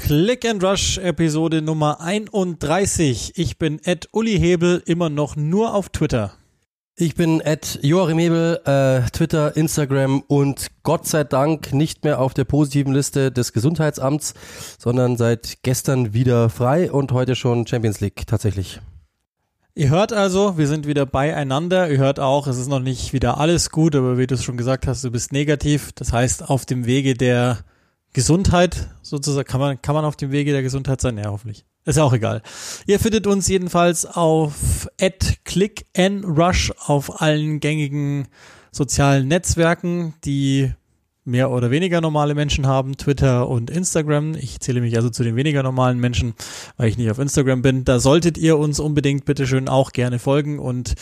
Click and Rush Episode Nummer 31. Ich bin @Uli Hebel, immer noch nur auf Twitter. Ich bin @Joachim Hebel, Twitter, Instagram und Gott sei Dank nicht mehr auf der positiven Liste des Gesundheitsamts, sondern seit gestern wieder frei und heute schon Champions League tatsächlich. Ihr hört also, wir sind wieder beieinander. Ihr hört auch, es ist noch nicht wieder alles gut, aber wie du es schon gesagt hast, du bist negativ. Das heißt, auf dem Wege der Gesundheit, sozusagen, kann man auf dem Wege der Gesundheit sein? Ja, hoffentlich. Ist ja auch egal. Ihr findet uns jedenfalls auf @clickandrush auf allen gängigen sozialen Netzwerken, die mehr oder weniger normale Menschen haben, Twitter und Instagram. Ich zähle mich also zu den weniger normalen Menschen, weil ich nicht auf Instagram bin. Da solltet ihr uns unbedingt bitteschön auch gerne folgen und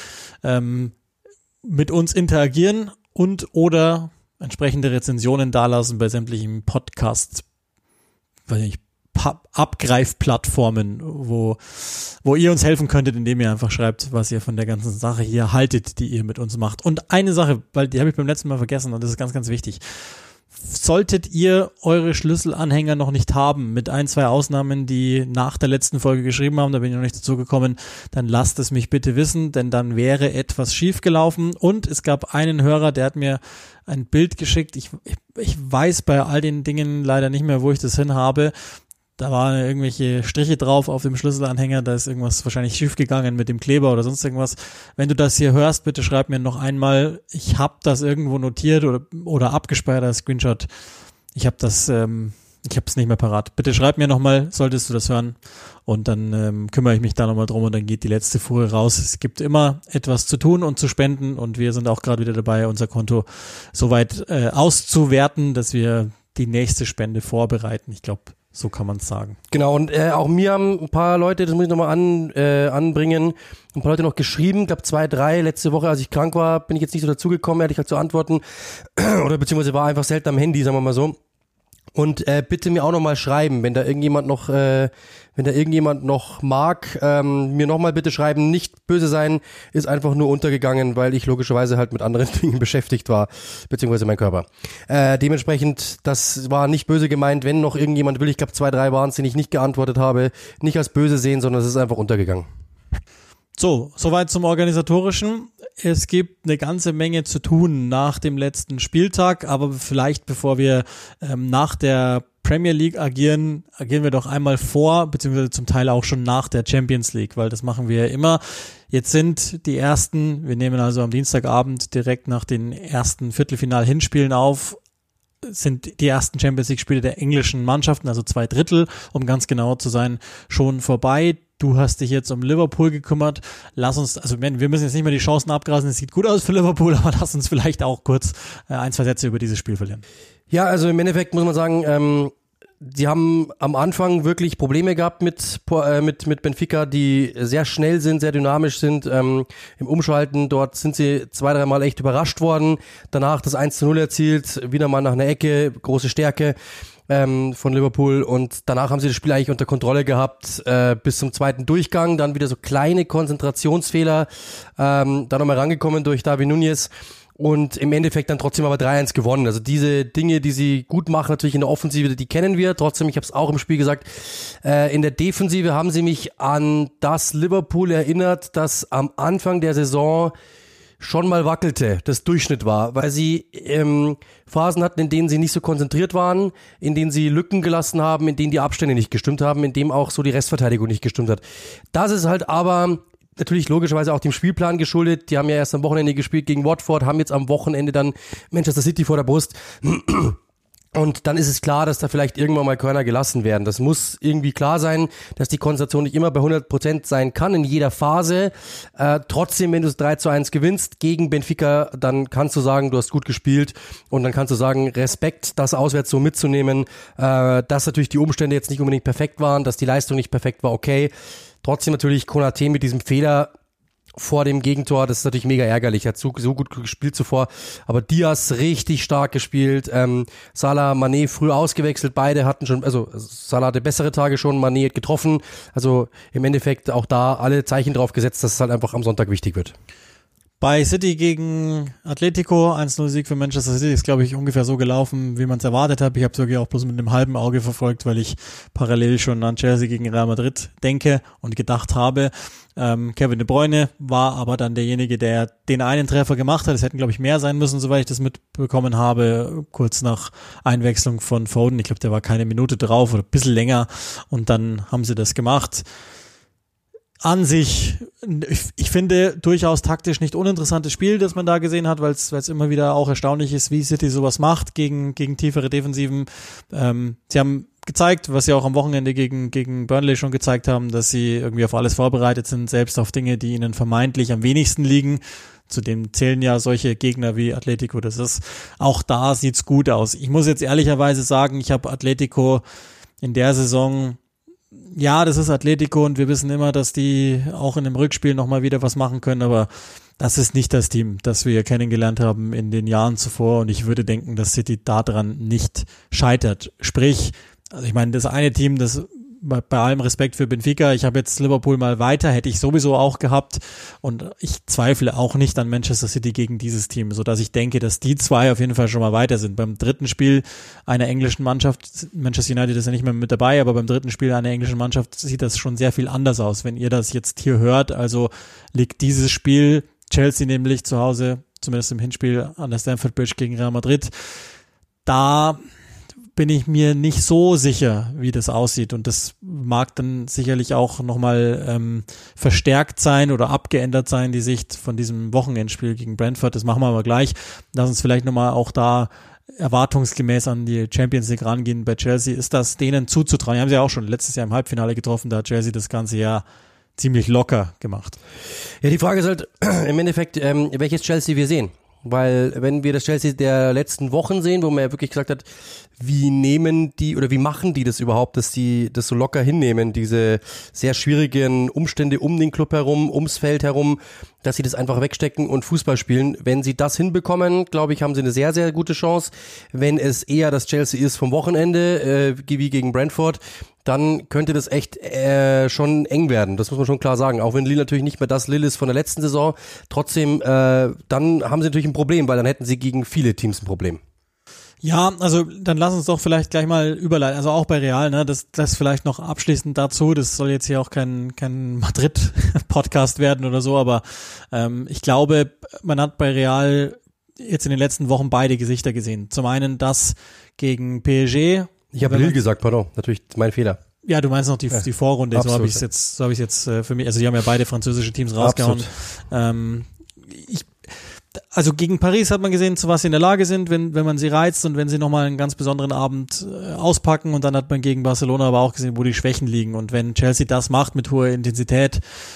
mit uns interagieren und oder entsprechende Rezensionen dalassen bei sämtlichen Podcasts, weiß nicht, Abgreifplattformen, wo ihr uns helfen könntet, indem ihr einfach schreibt, was ihr von der ganzen Sache hier haltet, die ihr mit uns macht. Und eine Sache, weil die habe ich beim letzten Mal vergessen und das ist ganz, ganz wichtig. Solltet ihr eure Schlüsselanhänger noch nicht haben, mit 1-2 Ausnahmen, die nach der letzten Folge geschrieben haben, da bin ich noch nicht dazu gekommen, dann lasst es mich bitte wissen, denn dann wäre etwas schiefgelaufen. Und es gab einen Hörer, der hat mir ein Bild geschickt. Ich weiß bei all den Dingen leider nicht mehr, wo ich das hin habe. Da waren irgendwelche Striche drauf auf dem Schlüsselanhänger, da ist irgendwas wahrscheinlich schief gegangen mit dem Kleber oder sonst irgendwas. Wenn du das hier hörst, bitte schreib mir noch einmal, ich habe das irgendwo notiert oder abgespeichert als Screenshot. Ich habe es nicht mehr parat. Bitte schreib mir nochmal, solltest du das hören und dann kümmere ich mich da nochmal drum und dann geht die letzte Fuhre raus. Es gibt immer etwas zu tun und zu spenden und wir sind auch gerade wieder dabei, unser Konto soweit auszuwerten, dass wir die nächste Spende vorbereiten. Ich glaube, so kann man es sagen. Genau, und auch mir haben ein paar Leute, das muss ich nochmal anbringen, ein paar Leute noch geschrieben, ich glaube 2, 3, letzte Woche, als ich krank war, bin ich jetzt nicht so dazugekommen, ehrlich gesagt zu antworten, oder beziehungsweise war einfach selten am Handy, sagen wir mal so. Und bitte mir auch nochmal schreiben, wenn da irgendjemand noch mag, mir nochmal bitte schreiben, nicht böse sein, ist einfach nur untergegangen, weil ich logischerweise halt mit anderen Dingen beschäftigt war, beziehungsweise mein Körper. Dementsprechend, das war nicht böse gemeint, wenn noch irgendjemand will, ich glaube 2, 3 waren es, den ich nicht geantwortet habe, nicht als böse sehen, sondern es ist einfach untergegangen. So, soweit zum Organisatorischen. Es gibt eine ganze Menge zu tun nach dem letzten Spieltag, aber vielleicht bevor wir nach der Premier League agieren wir doch einmal vor, beziehungsweise zum Teil auch schon nach der Champions League, weil das machen wir ja immer. Jetzt sind die ersten, wir nehmen also am Dienstagabend direkt nach den ersten Viertelfinal-Hinspielen auf, sind die ersten Champions League Spiele der englischen Mannschaften, also 2/3, um ganz genau zu sein, schon vorbei. Du hast dich jetzt um Liverpool gekümmert. Lass uns, also wir müssen jetzt nicht mehr die Chancen abgrasen, es sieht gut aus für Liverpool, aber lass uns vielleicht auch kurz 1-2 Sätze über dieses Spiel verlieren. Ja, also im Endeffekt muss man sagen, sie haben am Anfang wirklich Probleme gehabt mit Benfica, die sehr schnell sind, sehr dynamisch sind im Umschalten. Dort sind sie 2-3 Mal echt überrascht worden. Danach das 1:0 erzielt, wieder mal nach einer Ecke, große Stärke von Liverpool und danach haben sie das Spiel eigentlich unter Kontrolle gehabt bis zum zweiten Durchgang, dann wieder so kleine Konzentrationsfehler, dann nochmal rangekommen durch Darwin Núñez und im Endeffekt dann trotzdem aber 3-1 gewonnen. Also diese Dinge, die sie gut machen, natürlich in der Offensive, die kennen wir. Trotzdem, ich habe es auch im Spiel gesagt, in der Defensive haben sie mich an das Liverpool erinnert, das am Anfang der Saison schon mal wackelte, das Durchschnitt war, weil sie Phasen hatten, in denen sie nicht so konzentriert waren, in denen sie Lücken gelassen haben, in denen die Abstände nicht gestimmt haben, in dem auch so die Restverteidigung nicht gestimmt hat. Das ist halt aber natürlich logischerweise auch dem Spielplan geschuldet. Die haben ja erst am Wochenende gespielt gegen Watford, haben jetzt am Wochenende dann Manchester City vor der Brust. Und dann ist es klar, dass da vielleicht irgendwann mal Körner gelassen werden. Das muss irgendwie klar sein, dass die Konzentration nicht immer bei 100% sein kann in jeder Phase. Trotzdem, wenn du es 3:1 gewinnst gegen Benfica, dann kannst du sagen, du hast gut gespielt und dann kannst du sagen, Respekt, das auswärts so mitzunehmen, dass natürlich die Umstände jetzt nicht unbedingt perfekt waren, dass die Leistung nicht perfekt war, okay. Trotzdem natürlich Konaté mit diesem Fehler vor dem Gegentor, das ist natürlich mega ärgerlich, er hat so gut gespielt zuvor, aber Diaz richtig stark gespielt, Salah, Mané früh ausgewechselt, beide hatten schon, also Salah hatte bessere Tage schon, Mané hat getroffen, also im Endeffekt auch da alle Zeichen drauf gesetzt, dass es halt einfach am Sonntag wichtig wird. Bei City gegen Atletico, 1-0 Sieg für Manchester City, ist, glaube ich, ungefähr so gelaufen, wie man es erwartet hat. Ich habe es wirklich auch bloß mit einem halben Auge verfolgt, weil ich parallel schon an Chelsea gegen Real Madrid denke und gedacht habe. Kevin De Bruyne war aber dann derjenige, der den einen Treffer gemacht hat. Es hätten, glaube ich, mehr sein müssen, soweit ich das mitbekommen habe, kurz nach Einwechslung von Foden. Ich glaube, der war keine Minute drauf oder ein bisschen länger und dann haben sie das gemacht. An sich, ich finde, durchaus taktisch nicht uninteressantes Spiel, das man da gesehen hat, weil es immer wieder auch erstaunlich ist, wie City sowas macht gegen tiefere Defensiven. Sie haben gezeigt, was sie auch am Wochenende gegen Burnley schon gezeigt haben, dass sie irgendwie auf alles vorbereitet sind, selbst auf Dinge, die ihnen vermeintlich am wenigsten liegen. Zudem zählen ja solche Gegner wie Atletico. Das ist, auch da sieht's gut aus. Ich muss jetzt ehrlicherweise sagen, ich habe Atletico in der Saison, ja, das ist Atletico und wir wissen immer, dass die auch in dem Rückspiel nochmal wieder was machen können, aber das ist nicht das Team, das wir kennengelernt haben in den Jahren zuvor und ich würde denken, dass City daran nicht scheitert. Sprich, also ich meine, das eine Team, das bei allem Respekt für Benfica, ich habe jetzt Liverpool mal weiter, hätte ich sowieso auch gehabt und ich zweifle auch nicht an Manchester City gegen dieses Team, sodass ich denke, dass die zwei auf jeden Fall schon mal weiter sind. Beim dritten Spiel einer englischen Mannschaft, Manchester United ist ja nicht mehr mit dabei, aber beim dritten Spiel einer englischen Mannschaft sieht das schon sehr viel anders aus, wenn ihr das jetzt hier hört. Also liegt dieses Spiel, Chelsea nämlich zu Hause, zumindest im Hinspiel an der Stamford Bridge gegen Real Madrid, da bin ich mir nicht so sicher, wie das aussieht und das mag dann sicherlich auch nochmal verstärkt sein oder abgeändert sein, die Sicht von diesem Wochenendspiel gegen Brentford, das machen wir aber gleich. Lass uns vielleicht nochmal auch da erwartungsgemäß an die Champions League rangehen. Bei Chelsea ist das denen zuzutrauen. Die haben sie ja auch schon letztes Jahr im Halbfinale getroffen, da hat Chelsea das ganze Jahr ziemlich locker gemacht. Ja, die Frage ist halt im Endeffekt, welches Chelsea wir sehen. Weil wenn wir das Chelsea der letzten Wochen sehen, wo man ja wirklich gesagt hat, wie nehmen die oder wie machen die das überhaupt, dass die das so locker hinnehmen, diese sehr schwierigen Umstände um den Club herum, ums Feld herum, dass sie das einfach wegstecken und Fußball spielen. Wenn sie das hinbekommen, glaube ich, haben sie eine sehr, sehr gute Chance. Wenn es eher das Chelsea ist vom Wochenende, wie gegen Brentford, dann könnte das echt schon eng werden. Das muss man schon klar sagen. Auch wenn Lille natürlich nicht mehr das Lille ist von der letzten Saison, trotzdem, dann haben sie natürlich ein Problem, weil dann hätten sie gegen viele Teams ein Problem. Ja, also dann lass uns doch vielleicht gleich mal überleiten, also auch bei Real, ne, das vielleicht noch abschließend dazu, das soll jetzt hier auch kein Madrid-Podcast werden oder so, aber ich glaube, man hat bei Real jetzt in den letzten Wochen beide Gesichter gesehen. Zum einen das gegen PSG. Ich habe Lille gesagt, pardon, natürlich mein Fehler. Ja, du meinst noch die Vorrunde, absolut, so habe ich jetzt für mich, also die haben ja beide französische Teams rausgehauen. Also gegen Paris hat man gesehen, zu was sie in der Lage sind, wenn man sie reizt und wenn sie nochmal einen ganz besonderen Abend auspacken, und dann hat man gegen Barcelona aber auch gesehen, wo die Schwächen liegen, und wenn Chelsea das macht mit hoher Intensität,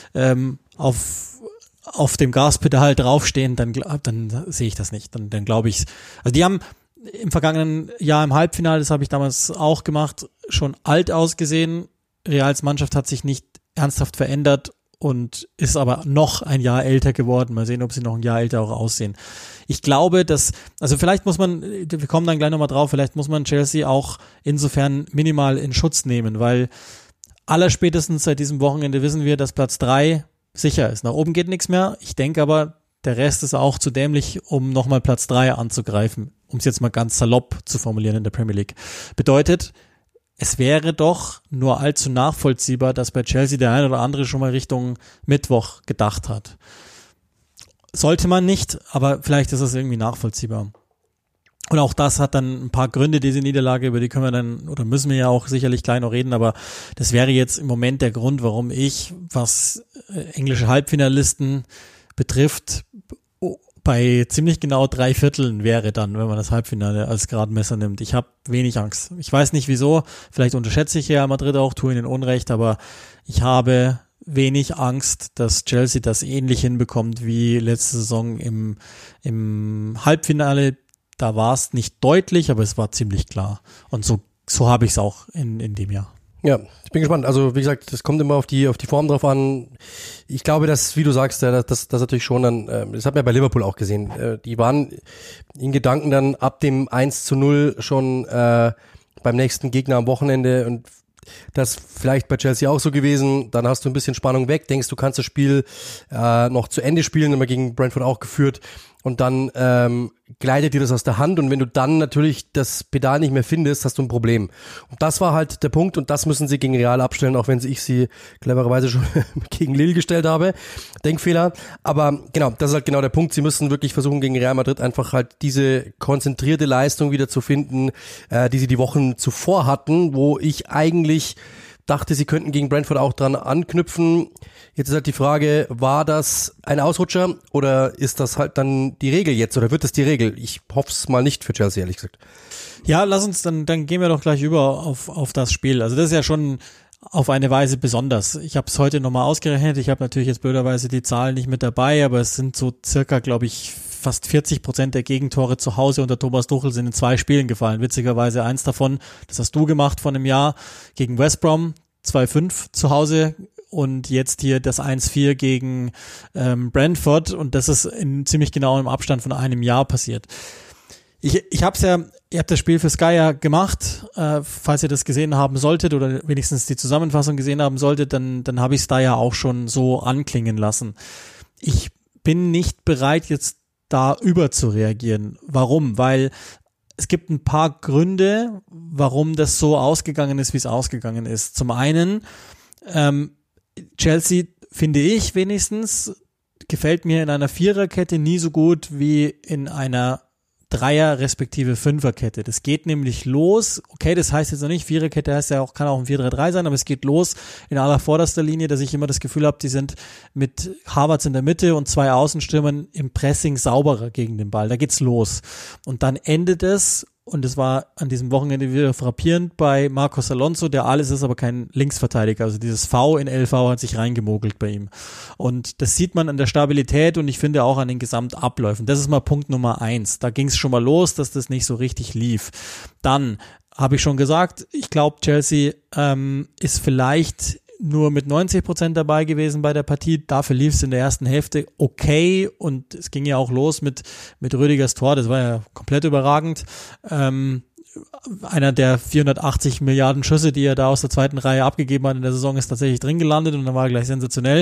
auf dem Gaspedal draufstehen, dann sehe ich das nicht, dann glaube ich, also die haben im vergangenen Jahr im Halbfinale, das habe ich damals auch gemacht, schon alt ausgesehen. Reals Mannschaft hat sich nicht ernsthaft verändert und ist aber noch ein Jahr älter geworden. Mal sehen, ob sie noch ein Jahr älter auch aussehen. Ich glaube, dass, also vielleicht muss man, wir kommen dann gleich nochmal drauf, vielleicht muss man Chelsea auch insofern minimal in Schutz nehmen, weil allerspätestens seit diesem Wochenende wissen wir, dass Platz 3 sicher ist. Nach oben geht nichts mehr. Ich denke aber, der Rest ist auch zu dämlich, um nochmal Platz 3 anzugreifen, um es jetzt mal ganz salopp zu formulieren in der Premier League. Bedeutet, es wäre doch nur allzu nachvollziehbar, dass bei Chelsea der ein oder andere schon mal Richtung Mittwoch gedacht hat. Sollte man nicht, aber vielleicht ist es irgendwie nachvollziehbar. Und auch das hat dann ein paar Gründe, diese Niederlage, über die können wir dann, oder müssen wir ja auch sicherlich gleich noch reden, aber das wäre jetzt im Moment der Grund, warum ich, was englische Halbfinalisten betrifft, bei ziemlich genau 3/4 wäre dann, wenn man das Halbfinale als Gradmesser nimmt. Ich habe wenig Angst. Ich weiß nicht wieso, vielleicht unterschätze ich Real Madrid auch, tue ihnen Unrecht, aber ich habe wenig Angst, dass Chelsea das ähnlich hinbekommt wie letzte Saison im Halbfinale. Da war es nicht deutlich, aber es war ziemlich klar. Und so habe ich es auch in dem Jahr. Ja, ich bin gespannt. Also wie gesagt, das kommt immer auf die Form drauf an. Ich glaube, dass, wie du sagst, das natürlich schon dann, das hat man ja bei Liverpool auch gesehen, die waren in Gedanken dann ab dem 1:0 schon beim nächsten Gegner am Wochenende, und das vielleicht bei Chelsea auch so gewesen. Dann hast du ein bisschen Spannung weg, denkst, du kannst das Spiel noch zu Ende spielen, immer gegen Brentford auch geführt. Und dann gleitet dir das aus der Hand und wenn du dann natürlich das Pedal nicht mehr findest, hast du ein Problem. Und das war halt der Punkt und das müssen sie gegen Real abstellen, auch wenn ich sie clevererweise schon gegen Lille gestellt habe. Denkfehler. Aber genau, das ist halt genau der Punkt. Sie müssen wirklich versuchen, gegen Real Madrid einfach halt diese konzentrierte Leistung wieder zu finden, die sie die Wochen zuvor hatten, wo ich eigentlich dachte, sie könnten gegen Brentford auch dran anknüpfen. Jetzt ist halt die Frage, war das ein Ausrutscher oder ist das halt dann die Regel jetzt oder wird das die Regel? Ich hoffe es mal nicht für Chelsea, ehrlich gesagt. Ja, lass uns, dann gehen wir doch gleich über auf das Spiel. Also das ist ja schon auf eine Weise besonders. Ich habe es heute nochmal ausgerechnet. Ich habe natürlich jetzt blöderweise die Zahlen nicht mit dabei, aber es sind so circa, glaube ich, fast 40% der Gegentore zu Hause unter Thomas Tuchel sind in 2 Spielen gefallen. Witzigerweise eins davon, das hast du gemacht vor einem Jahr gegen West Brom, 2-5 zu Hause und jetzt hier das 1-4 gegen Brentford und das ist in ziemlich genauem Abstand von einem Jahr passiert. Ich hab's ja, ihr habt das Spiel für Sky ja gemacht, falls ihr das gesehen haben solltet oder wenigstens die Zusammenfassung gesehen haben solltet, dann habe ich es da ja auch schon so anklingen lassen. Ich bin nicht bereit, jetzt da überzureagieren. Warum? Weil es gibt ein paar Gründe, warum das so ausgegangen ist, wie es ausgegangen ist. Zum einen, Chelsea, finde ich wenigstens, gefällt mir in einer Viererkette nie so gut wie in einer Dreier- respektive Fünferkette. Das geht nämlich los. Okay, das heißt jetzt noch nicht, Viererkette heißt ja auch, kann auch ein 4-3-3 sein, aber es geht los in aller vorderster Linie, dass ich immer das Gefühl habe, die sind mit Havertz in der Mitte und 2 Außenstürmern im Pressing sauberer gegen den Ball. Da geht's los. Und dann endet es, und es war an diesem Wochenende wieder frappierend bei Marcos Alonso, der alles ist, aber kein Linksverteidiger. Also dieses V in LV hat sich reingemogelt bei ihm. Und das sieht man an der Stabilität und ich finde auch an den Gesamtabläufen. Das ist mal Punkt Nummer 1. Da ging es schon mal los, dass das nicht so richtig lief. Dann habe ich schon gesagt, ich glaube, Chelsea ist vielleicht nur mit 90% dabei gewesen bei der Partie. Dafür lief es in der ersten Hälfte okay und es ging ja auch los mit Rüdigers Tor. Das war ja komplett überragend. Einer der 480 Milliarden Schüsse, die er da aus der zweiten Reihe abgegeben hat in der Saison, ist tatsächlich drin gelandet und dann war er gleich sensationell.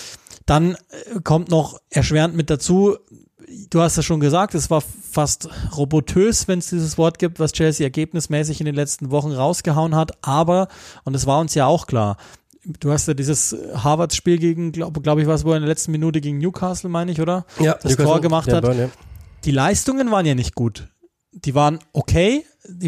Dann kommt noch erschwerend mit dazu, du hast es schon gesagt, es war fast robotös, wenn es dieses Wort gibt, was Chelsea ergebnismäßig in den letzten Wochen rausgehauen hat, aber, und es war uns ja auch klar, du hast ja dieses Harvards-Spiel gegen, glaube ich, was, wo er in der letzten Minute gegen Newcastle, meine ich, oder? Ja, das Tor gemacht hat. Burn, ja. Die Leistungen waren ja nicht gut. Die waren okay,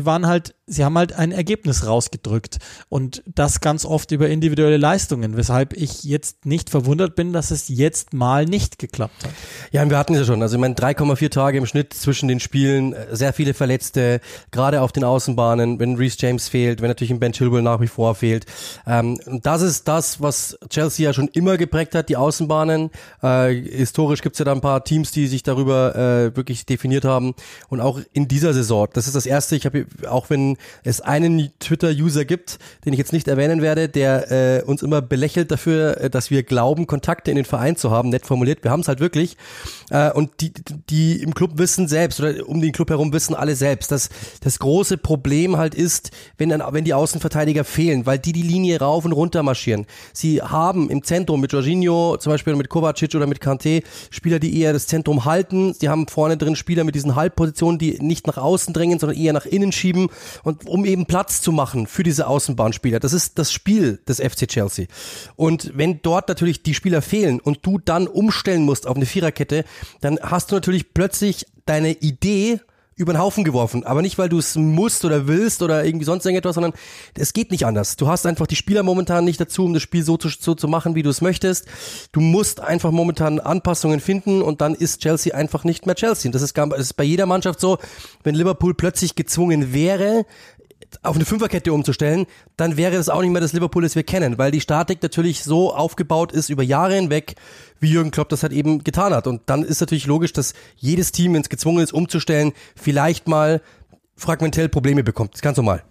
sie haben halt ein Ergebnis rausgedrückt und das ganz oft über individuelle Leistungen, weshalb ich jetzt nicht verwundert bin, dass es jetzt mal nicht geklappt hat. Ja, und wir hatten es ja schon, also ich meine 3,4 Tage im Schnitt zwischen den Spielen, sehr viele Verletzte, gerade auf den Außenbahnen, wenn Reece James fehlt, wenn natürlich ein Ben Chilwell nach wie vor fehlt. Und das ist das, was Chelsea ja schon immer geprägt hat, die Außenbahnen. Historisch gibt es ja da ein paar Teams, die sich darüber wirklich definiert haben und auch in dieser Saison, das ist das Erste, auch wenn es einen Twitter-User gibt, den ich jetzt nicht erwähnen werde, der uns immer belächelt dafür, dass wir glauben, Kontakte in den Verein zu haben, nett formuliert. Wir haben es halt wirklich. Und die im Club wissen selbst oder um den Club herum wissen alle selbst, dass das große Problem halt ist, wenn die Außenverteidiger fehlen, weil die Linie rauf und runter marschieren. Sie haben im Zentrum mit Jorginho, zum Beispiel mit Kovacic oder mit Kanté, Spieler, die eher das Zentrum halten. Sie haben vorne drin Spieler mit diesen Halbpositionen, die nicht nach außen drängen, sondern eher nach innen schieben und um eben Platz zu machen für diese Außenbahnspieler. Das ist das Spiel des FC Chelsea. Und wenn dort natürlich die Spieler fehlen und du dann umstellen musst auf eine Viererkette, dann hast du natürlich plötzlich deine Idee über den Haufen geworfen. Aber nicht, weil du es musst oder willst oder irgendwie sonst irgendetwas, sondern es geht nicht anders. Du hast einfach die Spieler momentan nicht dazu, um das Spiel so zu machen, wie du es möchtest. Du musst einfach momentan Anpassungen finden und dann ist Chelsea einfach nicht mehr Chelsea. Und das ist bei jeder Mannschaft so, wenn Liverpool plötzlich gezwungen wäre, auf eine Fünferkette umzustellen, dann wäre das auch nicht mehr das Liverpool, das wir kennen, weil die Statik natürlich so aufgebaut ist über Jahre hinweg, wie Jürgen Klopp das halt eben getan hat. Und dann ist natürlich logisch, dass jedes Team, wenn es gezwungen ist, umzustellen, vielleicht mal fragmentell Probleme bekommt. Das ist ganz normal.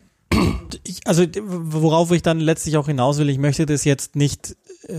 Also worauf ich dann letztlich auch hinaus will, ich möchte das jetzt nicht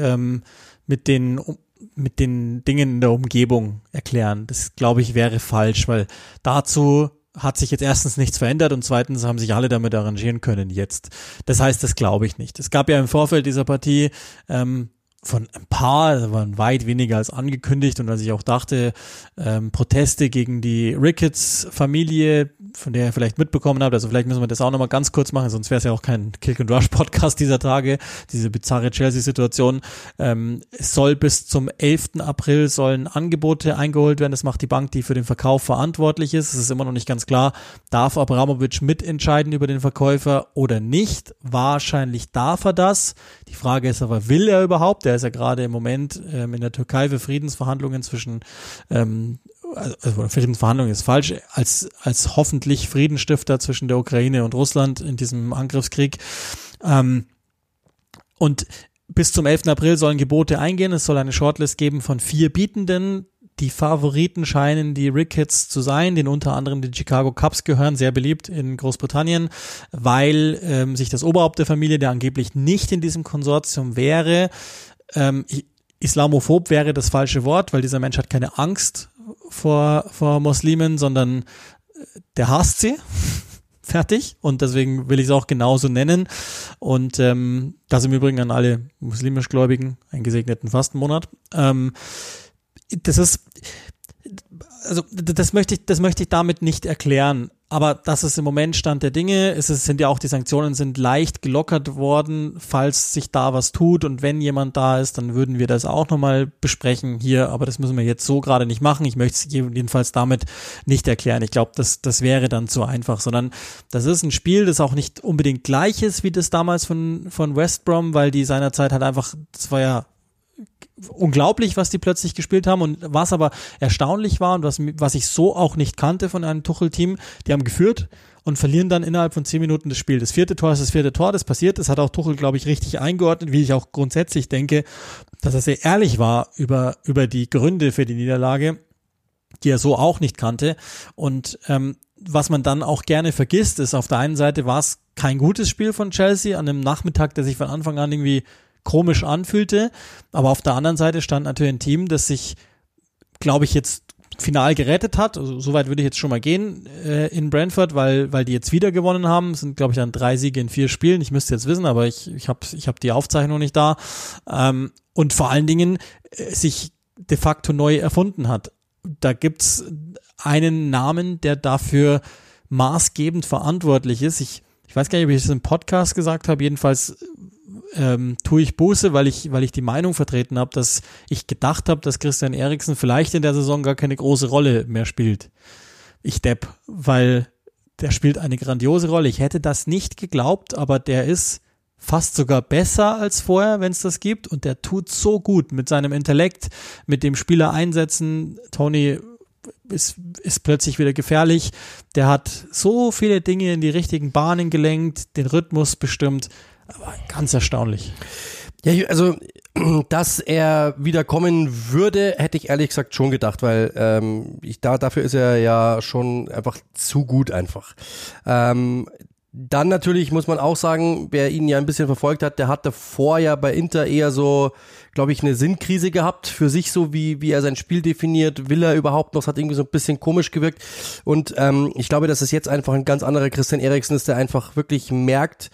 mit den Dingen in der Umgebung erklären. Das, glaube ich, wäre falsch, weil dazu hat sich jetzt erstens nichts verändert und zweitens haben sich alle damit arrangieren können jetzt. Das heißt, das glaube ich nicht. Es gab ja im Vorfeld dieser Partie von ein paar, das waren weit weniger als angekündigt und als ich auch dachte, Proteste gegen die Ricketts-Familie, von der ihr vielleicht mitbekommen habt, also vielleicht müssen wir das auch nochmal ganz kurz machen, sonst wäre es ja auch kein Kick-and-Rush-Podcast dieser Tage, diese bizarre Chelsea-Situation. Es soll bis zum 11. April sollen Angebote eingeholt werden, das macht die Bank, die für den Verkauf verantwortlich ist. Es ist immer noch nicht ganz klar, darf Abramovich mitentscheiden über den Verkäufer oder nicht? Wahrscheinlich darf er das. Die Frage ist aber, will er überhaupt? Der ist ja gerade im Moment in der Türkei für Friedensverhandlungen zwischen also Friedensverhandlungen ist falsch, als hoffentlich Friedensstifter zwischen der Ukraine und Russland in diesem Angriffskrieg. Und bis zum 11. April sollen Gebote eingehen. Es soll eine Shortlist geben von 4 Bietenden. Die Favoriten scheinen die Ricketts zu sein, denen unter anderem die Chicago Cubs gehören, sehr beliebt in Großbritannien, weil sich das Oberhaupt der Familie, der angeblich nicht in diesem Konsortium wäre, islamophob wäre das falsche Wort, weil dieser Mensch hat keine Angst vor Muslimen, sondern der hasst sie. Fertig. Und deswegen will ich es auch genauso nennen. Und das im Übrigen an alle muslimisch Gläubigen, einen gesegneten Fastenmonat. Das möchte ich damit nicht erklären. Aber das ist im Moment Stand der Dinge. Sind ja auch die Sanktionen sind leicht gelockert worden, falls sich da was tut. Und wenn jemand da ist, dann würden wir das auch nochmal besprechen hier. Aber das müssen wir jetzt so gerade nicht machen. Ich möchte es jedenfalls damit nicht erklären. Ich glaube, das wäre dann zu einfach, sondern das ist ein Spiel, das auch nicht unbedingt gleich ist, wie das damals von West Brom, weil die seinerzeit halt einfach, das war ja unglaublich, was die plötzlich gespielt haben und was aber erstaunlich war und was ich so auch nicht kannte von einem Tuchel-Team, die haben geführt und verlieren dann innerhalb von 10 Minuten das Spiel. Das 4. Tor ist das 4. Tor, das passiert, das hat auch Tuchel, glaube ich, richtig eingeordnet, wie ich auch grundsätzlich denke, dass er sehr ehrlich war über die Gründe für die Niederlage, die er so auch nicht kannte und was man dann auch gerne vergisst, ist, auf der einen Seite war es kein gutes Spiel von Chelsea an einem Nachmittag, der sich von Anfang an irgendwie komisch anfühlte, aber auf der anderen Seite stand natürlich ein Team, das sich, glaube ich, jetzt final gerettet hat, also soweit würde ich jetzt schon mal gehen in Brentford, weil die jetzt wieder gewonnen haben, es sind, glaube ich, dann 3 Siege in 4 Spielen, ich müsste jetzt wissen, aber ich hab die Aufzeichnung nicht da und vor allen Dingen sich de facto neu erfunden hat. Da gibt's einen Namen, der dafür maßgebend verantwortlich ist. Ich weiß gar nicht, ob ich das im Podcast gesagt habe, jedenfalls tue ich Buße, weil ich die Meinung vertreten habe, dass ich gedacht habe, dass Christian Eriksen vielleicht in der Saison gar keine große Rolle mehr spielt. Ich depp, weil der spielt eine grandiose Rolle. Ich hätte das nicht geglaubt, aber der ist fast sogar besser als vorher, wenn es das gibt und der tut so gut mit seinem Intellekt, mit dem Spieler einsetzen. Tony ist plötzlich wieder gefährlich. Der hat so viele Dinge in die richtigen Bahnen gelenkt, den Rhythmus bestimmt. Aber ganz erstaunlich. Ja, also, dass er wieder kommen würde, hätte ich ehrlich gesagt schon gedacht, weil dafür ist er ja schon einfach zu gut einfach. Dann natürlich muss man auch sagen, wer ihn ja ein bisschen verfolgt hat, der hat davor ja bei Inter eher so, glaube ich, eine Sinnkrise gehabt für sich, so wie er sein Spiel definiert, will er überhaupt noch, es hat irgendwie so ein bisschen komisch gewirkt und ich glaube, dass es jetzt einfach ein ganz anderer Christian Eriksen ist, der einfach wirklich merkt,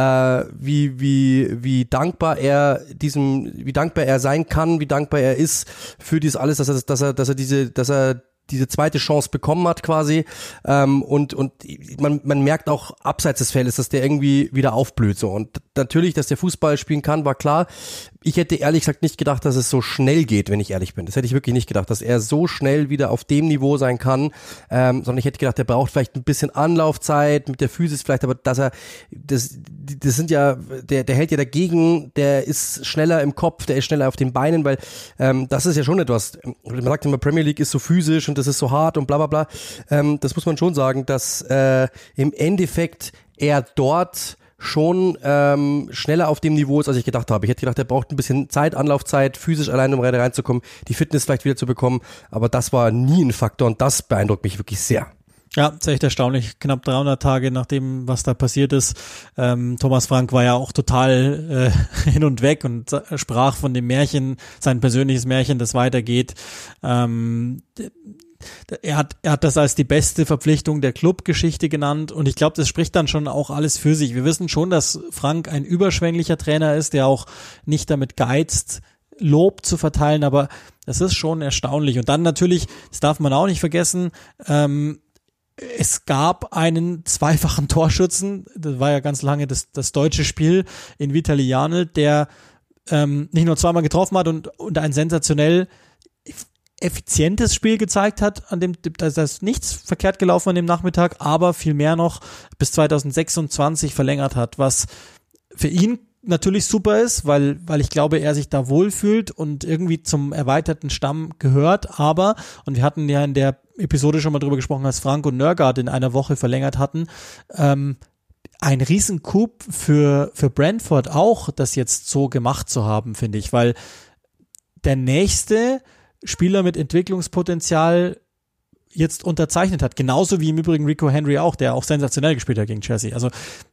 wie dankbar er sein kann, wie dankbar er ist für dies alles, dass er diese zweite Chance bekommen hat quasi und man merkt auch abseits des Feldes, dass der irgendwie wieder aufblüht so und natürlich, dass der Fußball spielen kann, war klar. Ich hätte ehrlich gesagt nicht gedacht, dass es so schnell geht, wenn ich ehrlich bin. Das hätte ich wirklich nicht gedacht, dass er so schnell wieder auf dem Niveau sein kann, sondern ich hätte gedacht, er braucht vielleicht ein bisschen Anlaufzeit mit der Physis vielleicht, aber das sind ja, der hält ja dagegen, der ist schneller im Kopf, der ist schneller auf den Beinen, weil das ist ja schon etwas, man sagt immer, Premier League ist so physisch und das ist so hart und bla bla bla, das muss man schon sagen, dass im Endeffekt er dort schon schneller auf dem Niveau ist, als ich gedacht habe. Ich hätte gedacht, er braucht ein bisschen Zeit, Anlaufzeit, physisch allein, um reinzukommen, die Fitness vielleicht wieder zu bekommen, aber das war nie ein Faktor und das beeindruckt mich wirklich sehr. Ja, ist echt erstaunlich. Knapp 300 Tage nach dem, was da passiert ist. Thomas Frank war ja auch total hin und weg und sprach von dem Märchen, sein persönliches Märchen, das weitergeht. er hat das als die beste Verpflichtung der Clubgeschichte genannt und ich glaube, das spricht dann schon auch alles für sich. Wir wissen schon, dass Frank ein überschwänglicher Trainer ist, der auch nicht damit geizt, Lob zu verteilen, aber das ist schon erstaunlich. Und dann natürlich, das darf man auch nicht vergessen, es gab einen zweifachen Torschützen, das war ja ganz lange das deutsche Spiel in Vitali Janel, der nicht nur zweimal getroffen hat und ein sensationell effizientes Spiel gezeigt hat, an dem, da ist nichts verkehrt gelaufen an dem Nachmittag, aber vielmehr noch bis 2026 verlängert hat, was für ihn natürlich super ist, weil ich glaube, er sich da wohlfühlt und irgendwie zum erweiterten Stamm gehört, aber, und wir hatten ja in der Episode schon mal drüber gesprochen, als Frank und Nørgaard in einer Woche verlängert hatten, ein Riesencoup für Brentford auch, das jetzt so gemacht zu haben, finde ich, weil der nächste Spieler mit Entwicklungspotenzial jetzt unterzeichnet hat, genauso wie im Übrigen Rico Henry auch, der auch sensationell gespielt hat gegen Chelsea. Also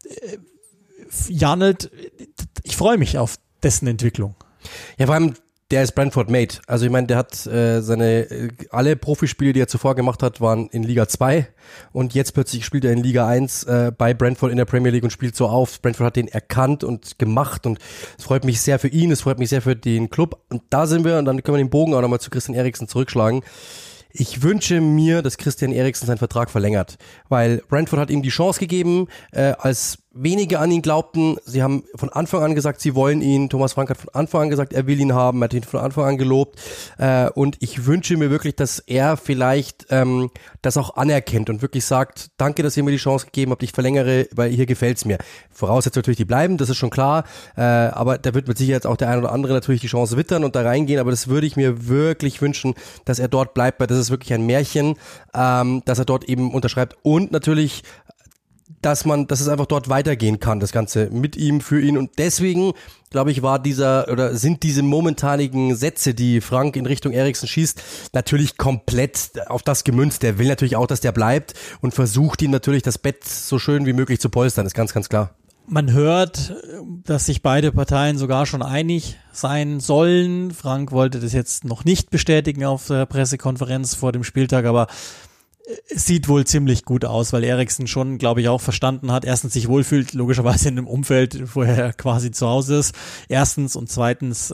Janelt, ich freue mich auf dessen Entwicklung. Ja, vor allem, der ist Brentford made. Also ich meine, der hat alle Profispiele, die er zuvor gemacht hat, waren in Liga 2 und jetzt plötzlich spielt er in Liga 1 bei Brentford in der Premier League und spielt so auf. Brentford hat den erkannt und gemacht und es freut mich sehr für ihn, es freut mich sehr für den Club und da sind wir und dann können wir den Bogen auch nochmal zu Christian Eriksen zurückschlagen. Ich wünsche mir, dass Christian Eriksen seinen Vertrag verlängert, weil Brentford hat ihm die Chance gegeben, als wenige an ihn glaubten. Sie haben von Anfang an gesagt, sie wollen ihn. Thomas Frank hat von Anfang an gesagt, er will ihn haben. Er hat ihn von Anfang an gelobt. Und ich wünsche mir wirklich, dass er vielleicht das auch anerkennt und wirklich sagt, danke, dass ihr mir die Chance gegeben habt, ich verlängere, weil hier gefällt's mir. Voraussetzung natürlich, die bleiben, das ist schon klar. Aber da wird mit Sicherheit auch der ein oder andere natürlich die Chance wittern und da reingehen. Aber das würde ich mir wirklich wünschen, dass er dort bleibt, weil das ist wirklich ein Märchen, dass er dort eben unterschreibt. Und natürlich dass es einfach dort weitergehen kann, das Ganze mit ihm, für ihn und deswegen, glaube ich, sind diese momentanigen Sätze, die Frank in Richtung Eriksen schießt, natürlich komplett auf das gemünzt. Der will natürlich auch, dass der bleibt und versucht ihm natürlich das Bett so schön wie möglich zu polstern, ist ganz, ganz klar. Man hört, dass sich beide Parteien sogar schon einig sein sollen. Frank wollte das jetzt noch nicht bestätigen auf der Pressekonferenz vor dem Spieltag, aber es sieht wohl ziemlich gut aus, weil Eriksen schon, glaube ich, auch verstanden hat, erstens sich wohlfühlt, logischerweise in einem Umfeld, wo er quasi zu Hause ist, erstens und zweitens,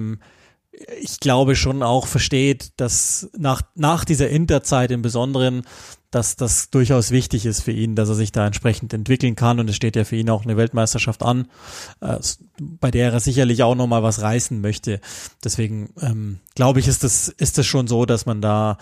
ich glaube schon auch versteht, dass nach dieser Interzeit im Besonderen, dass das durchaus wichtig ist für ihn, dass er sich da entsprechend entwickeln kann und es steht ja für ihn auch eine Weltmeisterschaft an, bei der er sicherlich auch nochmal was reißen möchte. Deswegen glaube ich, ist das schon so, dass man da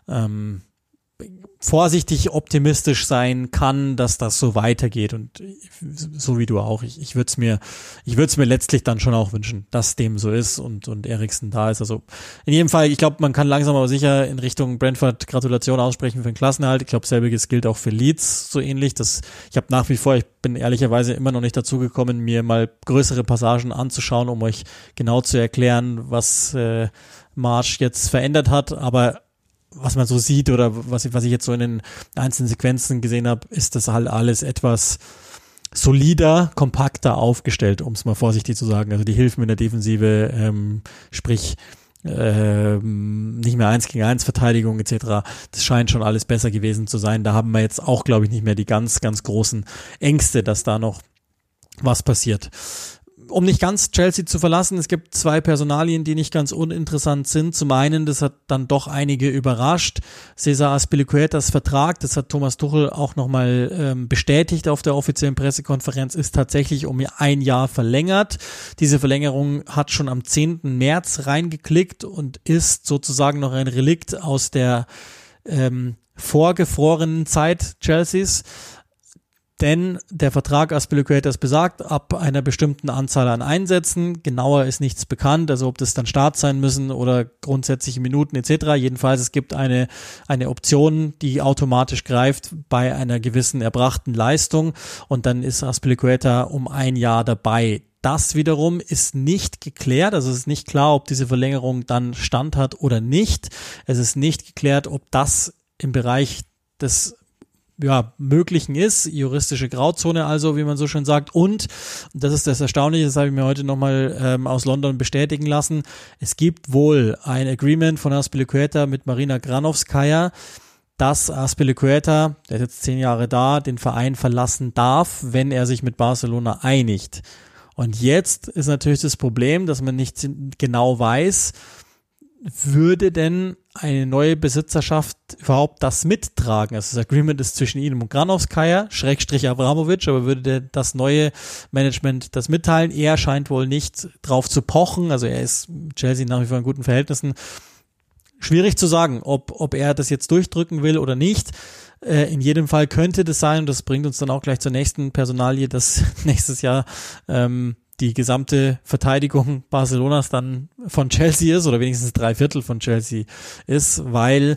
vorsichtig optimistisch sein kann, dass das so weitergeht und so wie du auch. Ich würde es mir letztlich dann schon auch wünschen, dass dem so ist und Eriksen da ist. Also in jedem Fall, ich glaube, man kann langsam aber sicher in Richtung Brentford Gratulation aussprechen für den Klassenerhalt. Ich glaube, selbiges gilt auch für Leeds so ähnlich. Ich habe nach wie vor, ich bin ehrlicherweise immer noch nicht dazu gekommen, mir mal größere Passagen anzuschauen, um euch genau zu erklären, was Marsch jetzt verändert hat, aber was man so sieht oder was ich jetzt so in den einzelnen Sequenzen gesehen habe, ist das halt alles etwas solider, kompakter aufgestellt, um es mal vorsichtig zu sagen. Also die Hilfen in der Defensive, sprich nicht mehr 1 gegen 1 Verteidigung etc. Das scheint schon alles besser gewesen zu sein. Da haben wir jetzt auch, glaube ich, nicht mehr die ganz, ganz großen Ängste, dass da noch was passiert. Um nicht ganz Chelsea zu verlassen, es gibt 2 Personalien, die nicht ganz uninteressant sind. Zum einen, das hat dann doch einige überrascht, Cesar Azpilicuetas Vertrag, das hat Thomas Tuchel auch nochmal bestätigt auf der offiziellen Pressekonferenz, ist tatsächlich um 1 Jahr verlängert. Diese Verlängerung hat schon am 10. März reingeklickt und ist sozusagen noch ein Relikt aus der vorgefrorenen Zeit Chelseas. Denn der Vertrag Azpilicuetas besagt, ab einer bestimmten Anzahl an Einsätzen, genauer ist nichts bekannt, also ob das dann Start sein müssen oder grundsätzliche Minuten etc. Jedenfalls, es gibt eine Option, die automatisch greift bei einer gewissen erbrachten Leistung und dann ist Azpilicueta um 1 Jahr dabei. Das wiederum ist nicht geklärt, also es ist nicht klar, ob diese Verlängerung dann Stand hat oder nicht. Es ist nicht geklärt, ob das im Bereich des Möglichen ist, juristische Grauzone also, wie man so schön sagt. Und das ist das Erstaunliche, das habe ich mir heute nochmal aus London bestätigen lassen, es gibt wohl ein Agreement von Azpilicueta mit Marina Granovskaya, dass Azpilicueta, der ist jetzt 10 Jahre da, den Verein verlassen darf, wenn er sich mit Barcelona einigt. Und jetzt ist natürlich das Problem, dass man nicht genau weiß, würde denn eine neue Besitzerschaft überhaupt das mittragen? Also das Agreement ist zwischen ihm und Granovskaya, / Abramovic, aber würde das neue Management das mitteilen? Er scheint wohl nicht drauf zu pochen, also er ist mit Chelsea nach wie vor in guten Verhältnissen. Schwierig zu sagen, ob er das jetzt durchdrücken will oder nicht. In jedem Fall könnte das sein, und das bringt uns dann auch gleich zur nächsten Personalie, dass nächstes Jahr die gesamte Verteidigung Barcelonas dann von Chelsea ist oder wenigstens 3/4 von Chelsea ist, weil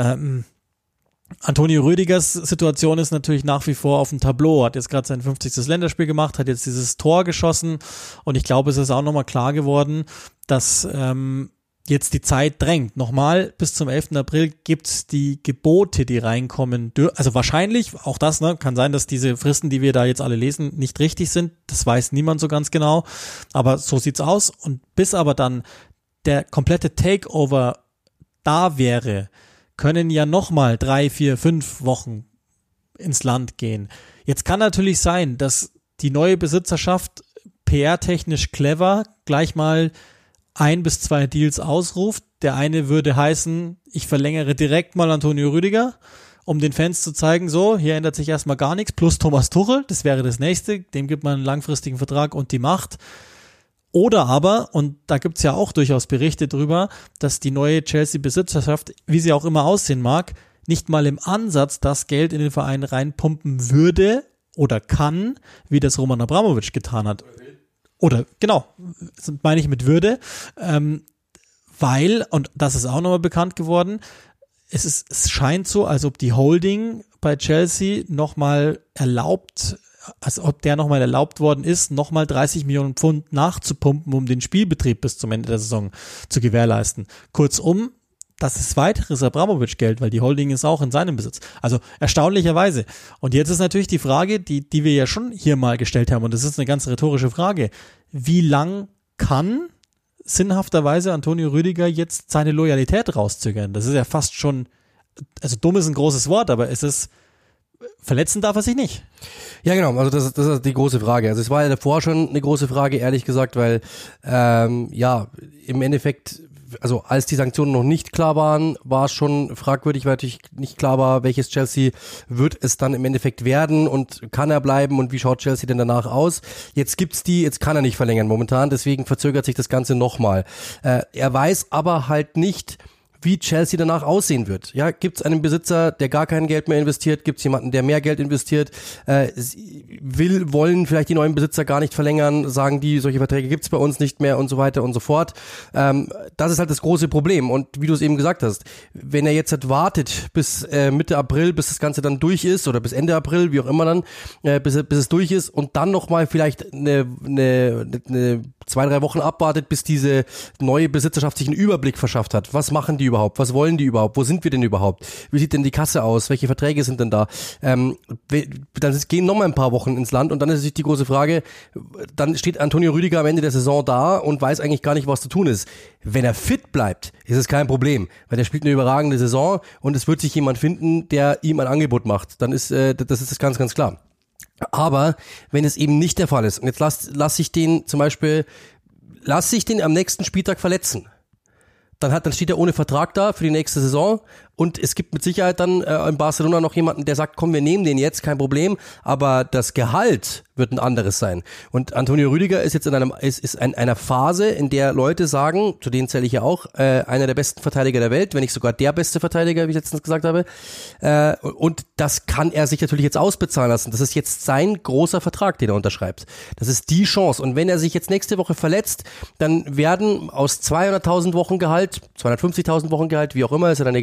Antonio Rüdigers Situation ist natürlich nach wie vor auf dem Tableau, hat jetzt gerade sein 50. Länderspiel gemacht, hat jetzt dieses Tor geschossen und ich glaube, es ist auch nochmal klar geworden, dass jetzt die Zeit drängt. Nochmal, bis zum 11. April gibt's die Gebote, die reinkommen. Also wahrscheinlich, auch das, kann sein, dass diese Fristen, die wir da jetzt alle lesen, nicht richtig sind. Das weiß niemand so ganz genau. Aber so sieht's aus. Und bis aber dann der komplette Takeover da wäre, können ja nochmal 3, 4, 5 Wochen ins Land gehen. Jetzt kann natürlich sein, dass die neue Besitzerschaft PR-technisch clever gleich mal 1 bis 2 Deals ausruft. Der eine würde heißen, ich verlängere direkt mal Antonio Rüdiger, um den Fans zu zeigen, so, hier ändert sich erstmal gar nichts, plus Thomas Tuchel, das wäre das nächste, dem gibt man einen langfristigen Vertrag und die Macht. Oder aber, und da gibt's ja auch durchaus Berichte drüber, dass die neue Chelsea-Besitzerschaft, wie sie auch immer aussehen mag, nicht mal im Ansatz das Geld in den Verein reinpumpen würde oder kann, wie das Roman Abramovic getan hat. Oder, genau, das meine ich mit Würde, weil, und das ist auch nochmal bekannt geworden, es scheint so, als ob die Holding bei Chelsea nochmal erlaubt, als ob der nochmal erlaubt worden ist, nochmal 30 Millionen Pfund nachzupumpen, um den Spielbetrieb bis zum Ende der Saison zu gewährleisten. Kurzum, das ist weiteres Abramovic-Geld, weil die Holding ist auch in seinem Besitz. Also erstaunlicherweise. Und jetzt ist natürlich die Frage, die wir ja schon hier mal gestellt haben, und das ist eine ganz rhetorische Frage. Wie lang kann sinnhafterweise Antonio Rüdiger jetzt seine Loyalität rauszögern? Das ist ja fast schon, also dumm ist ein großes Wort, aber es ist, verletzen darf er sich nicht. Ja, genau, also das ist die große Frage. Also es war ja davor schon eine große Frage, ehrlich gesagt, weil im Endeffekt, also als die Sanktionen noch nicht klar waren, war es schon fragwürdig, weil natürlich nicht klar war, welches Chelsea wird es dann im Endeffekt werden und kann er bleiben und wie schaut Chelsea denn danach aus. Jetzt kann er nicht verlängern momentan, deswegen verzögert sich das Ganze nochmal. Er weiß aber halt nicht, wie Chelsea danach aussehen wird. Ja, gibt's einen Besitzer, der gar kein Geld mehr investiert? Gibt's jemanden, der mehr Geld investiert? Wollen vielleicht die neuen Besitzer gar nicht verlängern? Sagen die, solche Verträge gibt's bei uns nicht mehr und so weiter und so fort. Das ist halt das große Problem. Und wie du es eben gesagt hast, wenn er jetzt halt wartet bis Mitte April, bis das Ganze dann durch ist oder bis Ende April, wie auch immer dann, bis es durch ist und dann nochmal vielleicht eine 2-3 Wochen abwartet, bis diese neue Besitzerschaft sich einen Überblick verschafft hat. Was machen die überhaupt? Was wollen die überhaupt? Wo sind wir denn überhaupt? Wie sieht denn die Kasse aus? Welche Verträge sind denn da? Dann gehen nochmal ein paar Wochen ins Land und dann ist natürlich die große Frage, dann steht Antonio Rüdiger am Ende der Saison da und weiß eigentlich gar nicht, was zu tun ist. Wenn er fit bleibt, ist es kein Problem, weil der spielt eine überragende Saison und es wird sich jemand finden, der ihm ein Angebot macht. Dann ist das ganz, ganz klar. Aber wenn es eben nicht der Fall ist, und jetzt lass ich den am nächsten Spieltag verletzen, dann steht er ohne Vertrag da für die nächste Saison und es gibt mit Sicherheit dann in Barcelona noch jemanden, der sagt, komm, wir nehmen den jetzt, kein Problem, aber das Gehalt wird ein anderes sein. Und Antonio Rüdiger ist jetzt in einer Phase, in der Leute sagen, zu denen zähle ich ja auch, einer der besten Verteidiger der Welt, wenn nicht sogar der beste Verteidiger, wie ich letztens gesagt habe. Und das kann er sich natürlich jetzt ausbezahlen lassen. Das ist jetzt sein großer Vertrag, den er unterschreibt. Das ist die Chance. Und wenn er sich jetzt nächste Woche verletzt, dann werden aus 200.000 Wochengehalt, 250.000 Wochengehalt, wie auch immer, ist ja dann egal,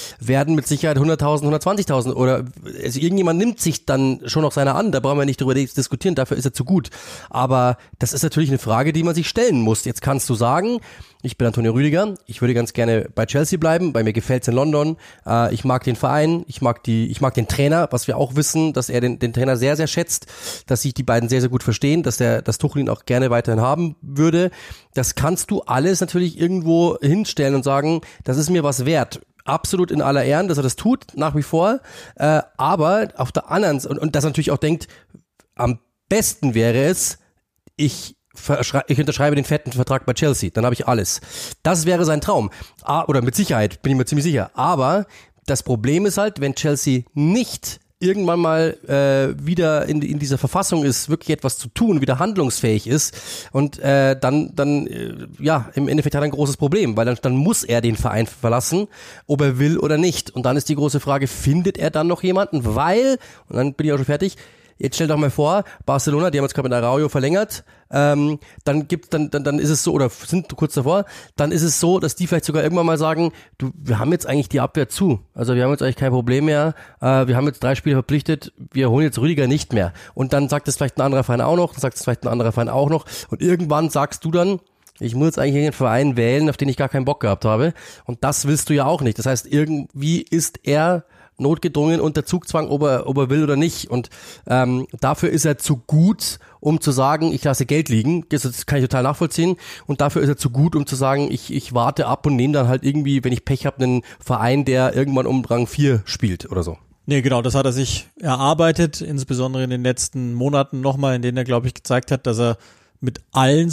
werden mit Sicherheit 100.000, 120.000 oder also irgendjemand nimmt sich dann schon noch seiner an, da brauchen wir nicht drüber diskutieren, dafür ist er zu gut. Aber das ist natürlich eine Frage, die man sich stellen muss. Jetzt kannst du sagen, ich bin Antonio Rüdiger, ich würde ganz gerne bei Chelsea bleiben, bei mir gefällt's in London, ich mag den Verein, ich mag den Trainer, was wir auch wissen, dass er den Trainer sehr, sehr schätzt, dass sich die beiden sehr, sehr gut verstehen, dass Tuchel ihn auch gerne weiterhin haben würde. Das kannst du alles natürlich irgendwo hinstellen und sagen, das ist mir was wert. Absolut in aller Ehren, dass er das tut, nach wie vor, aber auf der anderen, und dass er natürlich auch denkt, am besten wäre es, ich unterschreibe den fetten Vertrag bei Chelsea, dann habe ich alles. Das wäre sein Traum. Oder mit Sicherheit, bin ich mir ziemlich sicher. Aber das Problem ist halt, wenn Chelsea nicht irgendwann mal wieder in dieser Verfassung ist, wirklich etwas zu tun, wieder handlungsfähig ist und dann im Endeffekt hat er ein großes Problem, weil dann muss er den Verein verlassen, ob er will oder nicht. Und dann ist die große Frage, findet er dann noch jemanden? Weil, und dann bin ich auch schon fertig, jetzt stell doch mal vor, Barcelona, die haben jetzt gerade mit Araujo verlängert, dann ist es so, oder sind kurz davor, dann ist es so, dass die vielleicht sogar irgendwann mal sagen, wir haben jetzt eigentlich die Abwehr zu, also wir haben jetzt eigentlich kein Problem mehr, wir haben jetzt 3 Spiele verpflichtet, wir holen jetzt Rüdiger nicht mehr. Und dann sagt es vielleicht ein anderer Verein auch noch, dann sagt es vielleicht ein anderer Verein auch noch und irgendwann sagst du dann, ich muss jetzt eigentlich einen Verein wählen, auf den ich gar keinen Bock gehabt habe und das willst du ja auch nicht. Das heißt, irgendwie ist er notgedrungen unter Zugzwang, ob er will oder nicht. Und dafür ist er zu gut, um zu sagen, ich lasse Geld liegen. Das kann ich total nachvollziehen. Und dafür ist er zu gut, um zu sagen, ich warte ab und nehme dann halt irgendwie, wenn ich Pech habe, einen Verein, der irgendwann um Rang 4 spielt oder so. Nee, genau, das hat er sich erarbeitet, insbesondere in den letzten Monaten nochmal, in denen er, glaube ich, gezeigt hat, dass er mit allen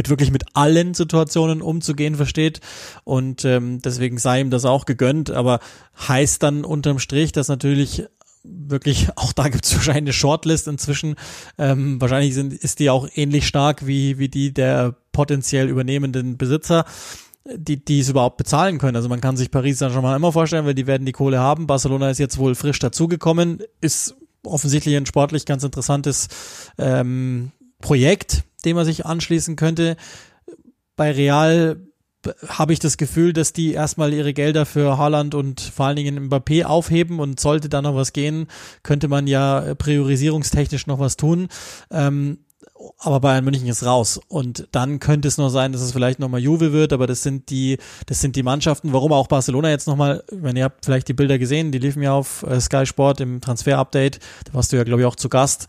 Situationen umzugehen versteht und deswegen sei ihm das auch gegönnt, aber heißt dann unterm Strich, dass natürlich wirklich, auch da gibt es wahrscheinlich eine Shortlist inzwischen, wahrscheinlich ist die auch ähnlich stark wie die der potenziell übernehmenden Besitzer, die es überhaupt bezahlen können. Also man kann sich Paris dann schon mal immer vorstellen, weil die werden die Kohle haben. Barcelona ist jetzt wohl frisch dazugekommen, ist offensichtlich ein sportlich ganz interessantes Projekt, dem man sich anschließen könnte. Bei Real habe ich das Gefühl, dass die erstmal ihre Gelder für Haaland und vor allen Dingen Mbappé aufheben und sollte da noch was gehen, könnte man ja priorisierungstechnisch noch was tun. Aber Bayern München ist raus und dann könnte es noch sein, dass es vielleicht nochmal Juve wird, aber das sind die Mannschaften, warum auch Barcelona jetzt nochmal, wenn ihr habt vielleicht die Bilder gesehen, die liefen ja auf Sky Sport im Transfer-Update, da warst du ja glaube ich auch zu Gast,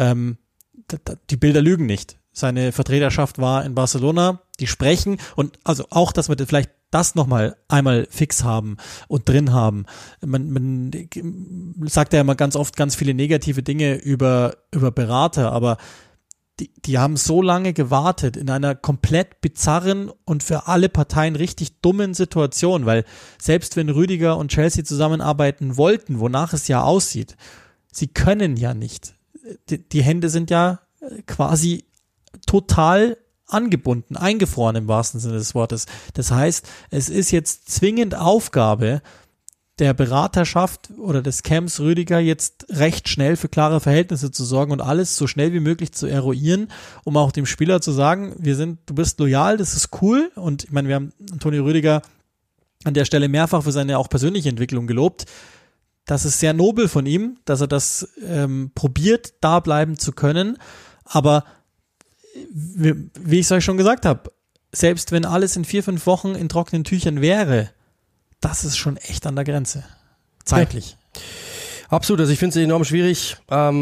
die Bilder lügen nicht. Seine Vertreterschaft war in Barcelona, die sprechen und also auch, dass wir vielleicht das nochmal einmal fix haben und drin haben. Man sagt ja immer ganz oft ganz viele negative Dinge über Berater, aber die haben so lange gewartet in einer komplett bizarren und für alle Parteien richtig dummen Situation, weil selbst wenn Rüdiger und Chelsea zusammenarbeiten wollten, wonach es ja aussieht, sie können ja nicht. Die Hände sind ja quasi total angebunden, eingefroren im wahrsten Sinne des Wortes. Das heißt, es ist jetzt zwingend Aufgabe der Beraterschaft oder des Camps Rüdiger jetzt recht schnell für klare Verhältnisse zu sorgen und alles so schnell wie möglich zu eruieren, um auch dem Spieler zu sagen, du bist loyal, das ist cool und ich meine, wir haben Antonio Rüdiger an der Stelle mehrfach für seine auch persönliche Entwicklung gelobt. Das ist sehr nobel von ihm, dass er das probiert, da bleiben zu können, aber wie ich es euch schon gesagt habe, selbst wenn alles in 4-5 Wochen in trockenen Tüchern wäre, das ist schon echt an der Grenze. Zeitlich. Ja. Absolut, also ich finde es enorm schwierig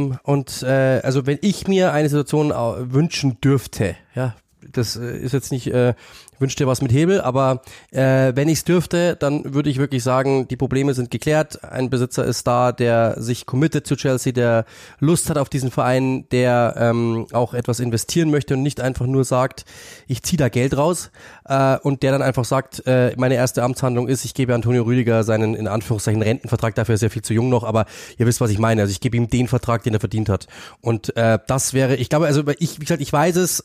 also wenn ich mir eine Situation wünschen dürfte, ja, das ist jetzt nicht, wünsch dir was mit Hebel, aber wenn ich es dürfte, dann würde ich wirklich sagen, die Probleme sind geklärt, ein Besitzer ist da, der sich committet zu Chelsea, der Lust hat auf diesen Verein, der auch etwas investieren möchte und nicht einfach nur sagt, ich ziehe da Geld raus und der dann einfach sagt, meine erste Amtshandlung ist, ich gebe Antonio Rüdiger seinen, in Anführungszeichen, Rentenvertrag, dafür ist er viel zu jung noch, aber ihr wisst, was ich meine, also ich gebe ihm den Vertrag, den er verdient hat und das wäre, ich glaube, also wie gesagt, ich weiß es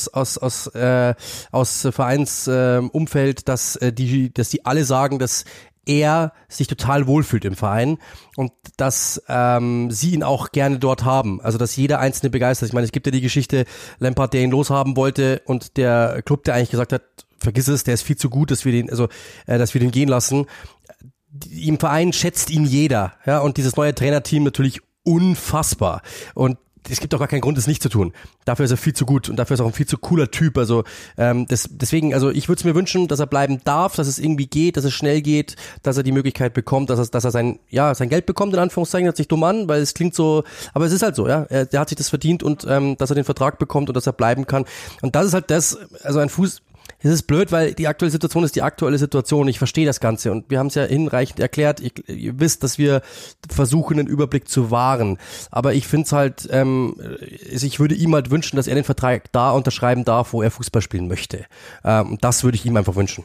aus Vereinsumfeld, dass die alle sagen, dass er sich total wohlfühlt im Verein und dass sie ihn auch gerne dort haben. Also dass jeder Einzelne begeistert. Ich meine, es gibt ja die Geschichte, Lampard, der ihn loshaben wollte und der Club, der eigentlich gesagt hat, vergiss es, der ist viel zu gut, dass wir den gehen lassen. im Verein schätzt ihn jeder, ja, und dieses neue Trainerteam natürlich unfassbar. Und es gibt auch gar keinen Grund, das nicht zu tun. Dafür ist er viel zu gut und dafür ist er auch ein viel zu cooler Typ. Also deswegen, also ich würde es mir wünschen, dass er bleiben darf, dass es irgendwie geht, dass es schnell geht, dass er die Möglichkeit bekommt, dass er sein Geld bekommt, in Anführungszeichen, hört sich dumm an, weil es klingt so, aber es ist halt so, ja. Der hat sich das verdient und dass er den Vertrag bekommt und dass er bleiben kann. Und das ist halt also es ist blöd, weil die aktuelle Situation ist die aktuelle Situation. Ich verstehe das Ganze und wir haben es ja hinreichend erklärt. Ihr wisst, dass wir versuchen, den Überblick zu wahren. Aber ich finde es halt, ich würde ihm halt wünschen, dass er den Vertrag da unterschreiben darf, wo er Fußball spielen möchte. Das würde ich ihm einfach wünschen.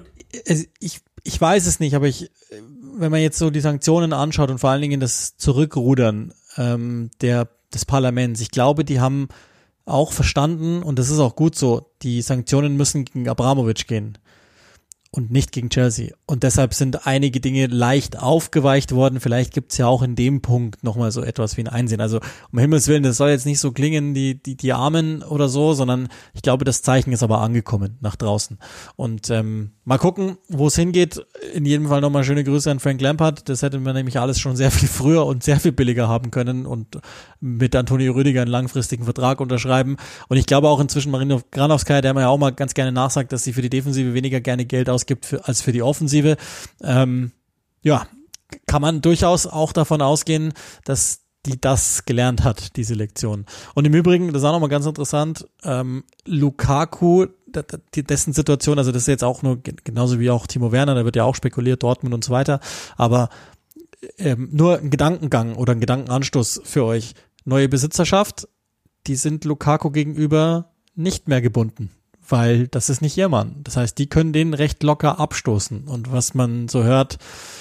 Ich weiß es nicht, aber wenn man jetzt so die Sanktionen anschaut und vor allen Dingen das Zurückrudern des Parlaments, ich glaube, die haben auch verstanden, und das ist auch gut so, die Sanktionen müssen gegen Abramovich gehen und nicht gegen Chelsea. Und deshalb sind einige Dinge leicht aufgeweicht worden. Vielleicht gibt's ja auch in dem Punkt nochmal so etwas wie ein Einsehen. Also um Himmels Willen, das soll jetzt nicht so klingen, die Armen oder so, sondern ich glaube, das Zeichen ist aber angekommen nach draußen. Und mal gucken, wo es hingeht. In jedem Fall nochmal schöne Grüße an Frank Lampard. Das hätte man nämlich alles schon sehr viel früher und sehr viel billiger haben können und mit Antonio Rüdiger einen langfristigen Vertrag unterschreiben. Und ich glaube auch inzwischen Marino Granovskaya, der mir ja auch mal ganz gerne nachsagt, dass sie für die Defensive weniger gerne Geld ausgibt als für die Offensive. Kann man durchaus auch davon ausgehen, dass die das gelernt hat, diese Lektion. Und im Übrigen, das ist auch nochmal ganz interessant, Lukaku, dessen Situation, also das ist jetzt auch nur genauso wie auch Timo Werner, da wird ja auch spekuliert, Dortmund und so weiter, aber nur ein Gedankengang oder ein Gedankenanstoß für euch. Neue Besitzerschaft, die sind Lukaku gegenüber nicht mehr gebunden, weil das ist nicht ihr Mann. Das heißt, die können den recht locker abstoßen. Und was man so hört,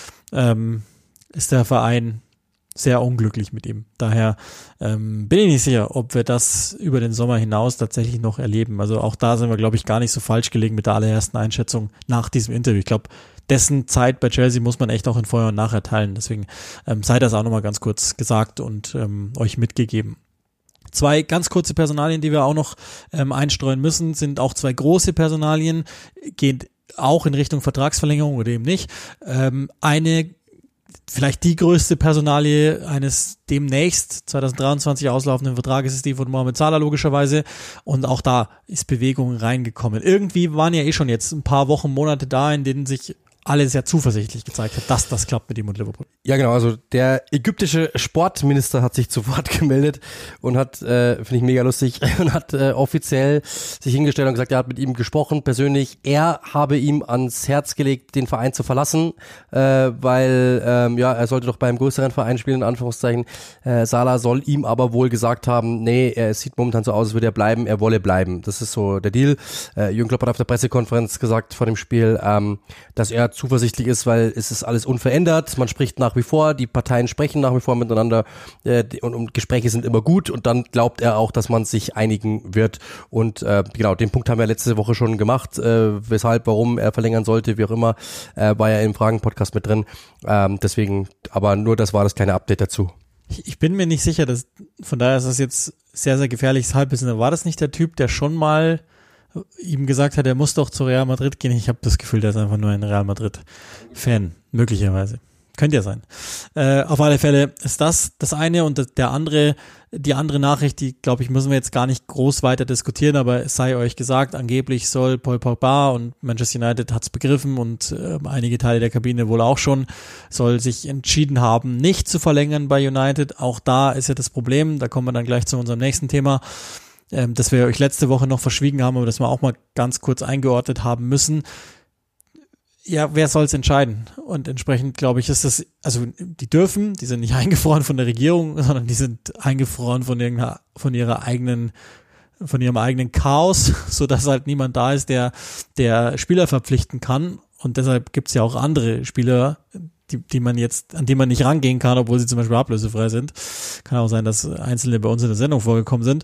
ist der Verein sehr unglücklich mit ihm. Daher bin ich nicht sicher, ob wir das über den Sommer hinaus tatsächlich noch erleben. Also auch da sind wir, glaube ich, gar nicht so falsch gelegen mit der allerersten Einschätzung nach diesem Interview. Ich glaube, dessen Zeit bei Chelsea muss man echt auch in Vorher und Nachher teilen. Deswegen sei das auch nochmal ganz kurz gesagt und euch mitgegeben. Zwei ganz kurze Personalien, die wir auch noch einstreuen müssen, sind auch zwei große Personalien, gehen auch in Richtung Vertragsverlängerung oder eben nicht. Eine, vielleicht die größte Personalie eines demnächst 2023 auslaufenden Vertrages ist die von Mohamed Salah logischerweise, und auch da ist Bewegung reingekommen. Irgendwie waren ja schon jetzt ein paar Wochen, Monate da, in denen sich alle sehr zuversichtlich gezeigt hat, dass das klappt mit ihm und Liverpool. Ja, genau, also der ägyptische Sportminister hat sich zu Wort gemeldet und hat, finde ich mega lustig, und hat offiziell sich hingestellt und gesagt, er hat mit ihm gesprochen, persönlich, er habe ihm ans Herz gelegt, den Verein zu verlassen, weil er sollte doch beim größeren Verein spielen, in Anführungszeichen. Salah soll ihm aber wohl gesagt haben, nee, es sieht momentan so aus, als würde er bleiben, er wolle bleiben. Das ist so der Deal. Jürgen Klopp hat auf der Pressekonferenz gesagt vor dem Spiel, dass er zuversichtlich ist, weil es ist alles unverändert, man spricht nach wie vor, die Parteien sprechen nach wie vor miteinander und Gespräche sind immer gut, und dann glaubt er auch, dass man sich einigen wird, und genau, den Punkt haben wir letzte Woche schon gemacht, weshalb, warum er verlängern sollte, wie auch immer, war ja im Fragen-Podcast mit drin, deswegen, aber nur das war das kleine Update dazu. Ich bin mir nicht sicher, von daher ist das jetzt sehr, sehr gefährliches Halbwissen. War das nicht der Typ, der schon mal ihm gesagt hat, er muss doch zu Real Madrid gehen? Ich habe das Gefühl, der ist einfach nur ein Real Madrid-Fan, möglicherweise. Könnte ja sein. Auf alle Fälle ist das eine, und die andere Nachricht, die, glaube ich, müssen wir jetzt gar nicht groß weiter diskutieren, aber es sei euch gesagt, angeblich soll Paul Pogba, und Manchester United hat's begriffen und einige Teile der Kabine wohl auch schon, soll sich entschieden haben, nicht zu verlängern bei United. Auch da ist ja das Problem, da kommen wir dann gleich zu unserem nächsten Thema, das wir euch letzte Woche noch verschwiegen haben, aber das wir auch mal ganz kurz eingeordnet haben müssen. Ja, wer soll es entscheiden? Und entsprechend, glaube ich, ist das, also die sind nicht eingefroren von der Regierung, sondern die sind eingefroren von ihrem eigenen Chaos, so dass halt niemand da ist, der Spieler verpflichten kann. Und deshalb gibt's ja auch andere Spieler, an die man nicht rangehen kann, obwohl sie zum Beispiel ablösefrei sind. Kann auch sein, dass Einzelne bei uns in der Sendung vorgekommen sind.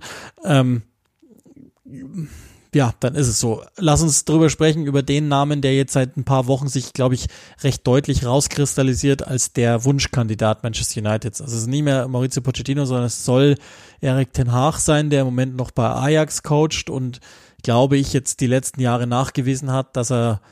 Ja, dann ist es so. Lass uns drüber sprechen, über den Namen, der jetzt seit ein paar Wochen sich, glaube ich, recht deutlich rauskristallisiert als der Wunschkandidat Manchester United. Also es ist nicht mehr Maurizio Pochettino, sondern es soll Erik ten Hag sein, der im Moment noch bei Ajax coacht und, glaube ich, jetzt die letzten Jahre nachgewiesen hat, dass er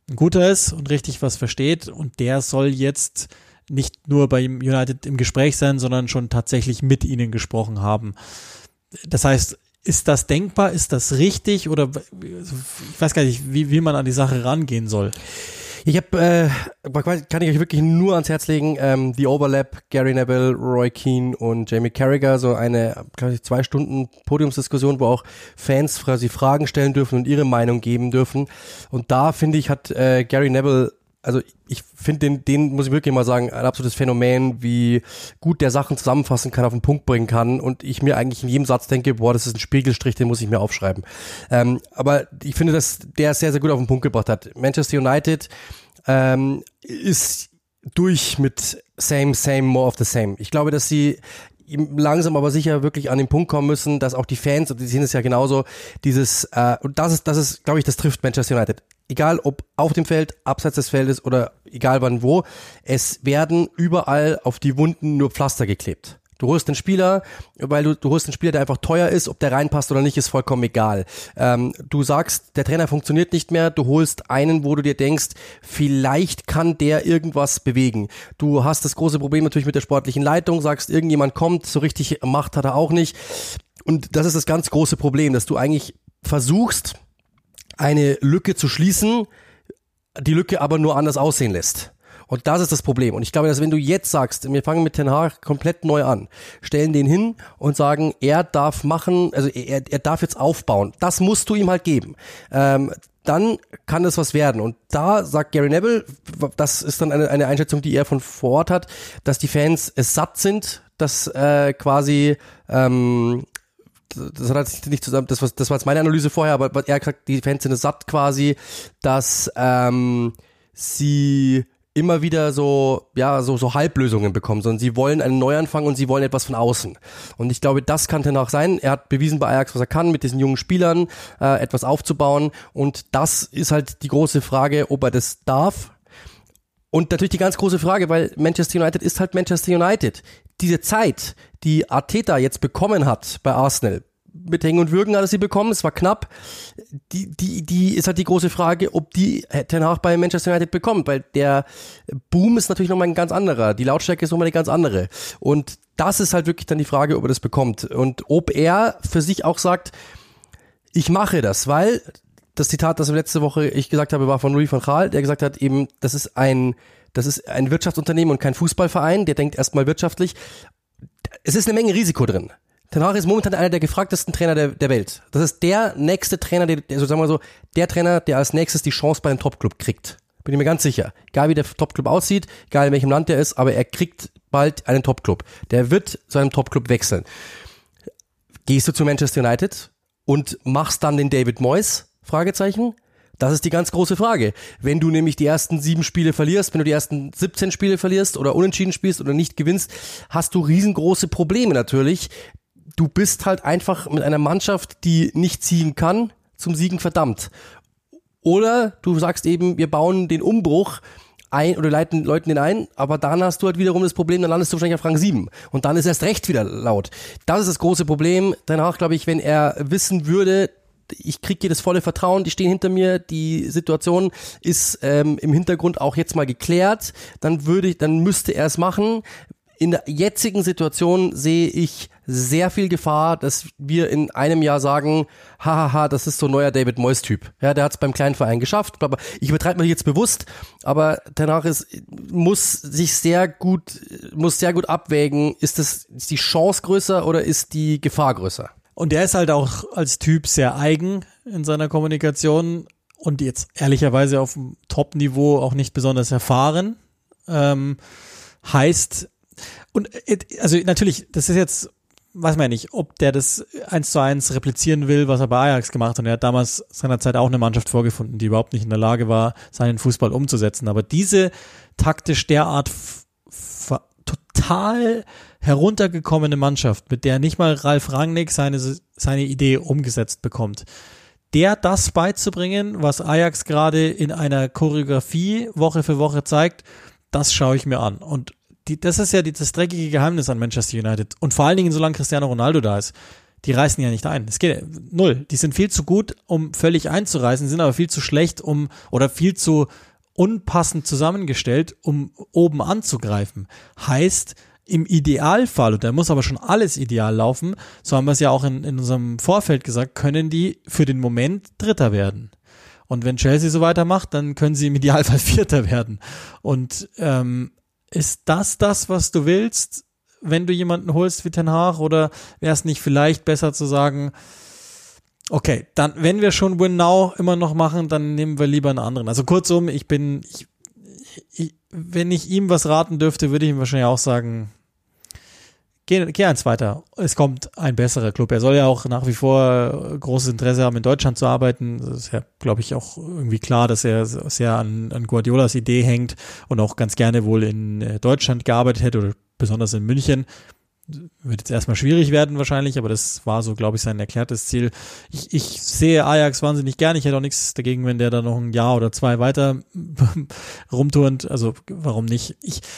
ein guter ist und richtig was versteht und der soll jetzt nicht nur bei United im Gespräch sein, sondern schon tatsächlich mit ihnen gesprochen haben. Das heißt, ist das denkbar? Ist das richtig? Oder ich weiß gar nicht, wie man an die Sache rangehen soll. Ich kann ich euch wirklich nur ans Herz legen, The Overlap, Gary Neville, Roy Keane und Jamie Carragher, so eine, glaube ich, 2 Stunden Podiumsdiskussion, wo auch Fans quasi Fragen stellen dürfen und ihre Meinung geben dürfen. Und da, finde ich, hat Gary Neville, also ich finde den muss ich wirklich mal sagen, ein absolutes Phänomen, wie gut der Sachen zusammenfassen kann, auf den Punkt bringen kann und ich mir eigentlich in jedem Satz denke, boah, das ist ein Spiegelstrich, den muss ich mir aufschreiben. Aber ich finde, dass der es sehr, sehr gut auf den Punkt gebracht hat. Manchester United ist durch mit same, more of the same. Ich glaube, dass sie langsam aber sicher wirklich an den Punkt kommen müssen, dass auch die Fans, und die sehen es ja genauso, dieses, und das ist, glaube ich, das trifft Manchester United. Egal ob auf dem Feld, abseits des Feldes oder egal wann wo, es werden überall auf die Wunden nur Pflaster geklebt. Du holst den Spieler, weil du holst einen Spieler, der einfach teuer ist, ob der reinpasst oder nicht, ist vollkommen egal. Du sagst, der Trainer funktioniert nicht mehr, du holst einen, wo du dir denkst, vielleicht kann der irgendwas bewegen. Du hast das große Problem natürlich mit der sportlichen Leitung, sagst, irgendjemand kommt, so richtig Macht hat er auch nicht. Und das ist das ganz große Problem, dass du eigentlich versuchst, eine Lücke zu schließen, die Lücke aber nur anders aussehen lässt. Und das ist das Problem. Und ich glaube, dass wenn du jetzt sagst, wir fangen mit Ten Hag komplett neu an, stellen den hin und sagen, er darf machen, also er darf jetzt aufbauen. Das musst du ihm halt geben. Dann kann das was werden. Und da sagt Gary Neville, das ist dann eine Einschätzung, die er von vor Ort hat, dass die Fans es satt sind, dass quasi das hat nicht zusammen, das war jetzt meine Analyse vorher, aber er hat gesagt, die Fans sind es satt quasi, dass sie immer wieder so Halblösungen bekommen, sondern sie wollen einen Neuanfang und sie wollen etwas von außen. Und ich glaube, das kann Ten Hag sein. Er hat bewiesen bei Ajax, was er kann, mit diesen jungen Spielern etwas aufzubauen. Und das ist halt die große Frage, ob er das darf. Und natürlich die ganz große Frage, weil Manchester United ist halt Manchester United. Diese Zeit, die Arteta jetzt bekommen hat bei Arsenal, mit Hängen und Würgen hat er sie bekommen, es war knapp, die ist halt die große Frage, ob die Ten Hag bei Manchester United bekommt, weil der Boom ist natürlich nochmal ein ganz anderer, die Lautstärke ist nochmal eine ganz andere und das ist halt wirklich dann die Frage, ob er das bekommt und ob er für sich auch sagt, ich mache das, weil das Zitat, das letzte Woche ich gesagt habe, war von Louis van Gaal, der gesagt hat eben, das ist ein Wirtschaftsunternehmen und kein Fußballverein, der denkt erstmal wirtschaftlich. Es ist eine Menge Risiko drin. Ten Hag ist momentan einer der gefragtesten Trainer der Welt. Das ist der nächste Trainer, der Trainer, der als nächstes die Chance bei einem Topclub kriegt. Bin ich mir ganz sicher. Egal wie der Topclub aussieht, egal in welchem Land der ist, aber er kriegt bald einen Topclub. Der wird zu einem Topclub wechseln. Gehst du zu Manchester United und machst dann den David Moyes? Fragezeichen? Das ist die ganz große Frage. Wenn du nämlich die ersten 7 Spiele verlierst, wenn du die ersten 17 Spiele verlierst oder unentschieden spielst oder nicht gewinnst, hast du riesengroße Probleme natürlich. Du bist halt einfach mit einer Mannschaft, die nicht ziehen kann, zum Siegen verdammt. Oder du sagst eben, wir bauen den Umbruch ein oder leiten den ein, aber dann hast du halt wiederum das Problem, dann landest du wahrscheinlich auf Rang 7 und dann ist erst recht wieder laut. Das ist das große Problem. Danach, glaube ich, wenn er wissen würde, ich kriege hier das volle Vertrauen, die stehen hinter mir, die Situation ist im Hintergrund auch jetzt mal geklärt, dann müsste er es machen. In der jetzigen Situation sehe ich sehr viel Gefahr, dass wir in einem Jahr sagen, hahaha, das ist so ein neuer David Moyes-Typ. Ja, der hat es beim kleinen Verein geschafft. Ich übertreibe mal jetzt bewusst, aber danach muss sehr gut abwägen, ist die Chance größer oder ist die Gefahr größer? Und der ist halt auch als Typ sehr eigen in seiner Kommunikation und jetzt ehrlicherweise auf dem Top-Niveau auch nicht besonders erfahren. Heißt, und also natürlich, das ist jetzt, weiß man ja nicht, ob der das 1:1 replizieren will, was er bei Ajax gemacht hat. Und er hat damals seinerzeit auch eine Mannschaft vorgefunden, die überhaupt nicht in der Lage war, seinen Fußball umzusetzen. Aber diese taktisch derart total heruntergekommene Mannschaft, mit der nicht mal Ralf Rangnick seine Idee umgesetzt bekommt, der das beizubringen, was Ajax gerade in einer Choreografie Woche für Woche zeigt, das schaue ich mir an. Und das ist ja das dreckige Geheimnis an Manchester United. Und vor allen Dingen, solange Cristiano Ronaldo da ist. die reißen ja nicht ein. Es geht null. Die sind viel zu gut, um völlig einzureißen, sind aber viel zu schlecht, oder viel zu unpassend zusammengestellt, um oben anzugreifen. Heißt, im Idealfall, und da muss aber schon alles ideal laufen, so haben wir es ja auch in unserem Vorfeld gesagt, können die für den Moment Dritter werden. Und wenn Chelsea so weitermacht, dann können sie im Idealfall Vierter werden. Und ist das, was du willst, wenn du jemanden holst wie Ten Hag, oder wäre es nicht vielleicht besser zu sagen, okay, dann, wenn wir schon Win Now immer noch machen, dann nehmen wir lieber einen anderen. Also kurzum, wenn ich ihm was raten dürfte, würde ich ihm wahrscheinlich auch sagen, geh eins weiter. Es kommt ein besserer Club. Er soll ja auch nach wie vor großes Interesse haben, in Deutschland zu arbeiten. Das ist ja, glaube ich, auch irgendwie klar, dass er sehr an Guardiolas Idee hängt und auch ganz gerne wohl in Deutschland gearbeitet hätte oder besonders in München. Wird jetzt erstmal schwierig werden wahrscheinlich, aber das war so, glaube ich, sein erklärtes Ziel. Ich sehe Ajax wahnsinnig gern. Ich hätte auch nichts dagegen, wenn der da noch ein Jahr oder zwei weiter rumturnt. Also warum nicht?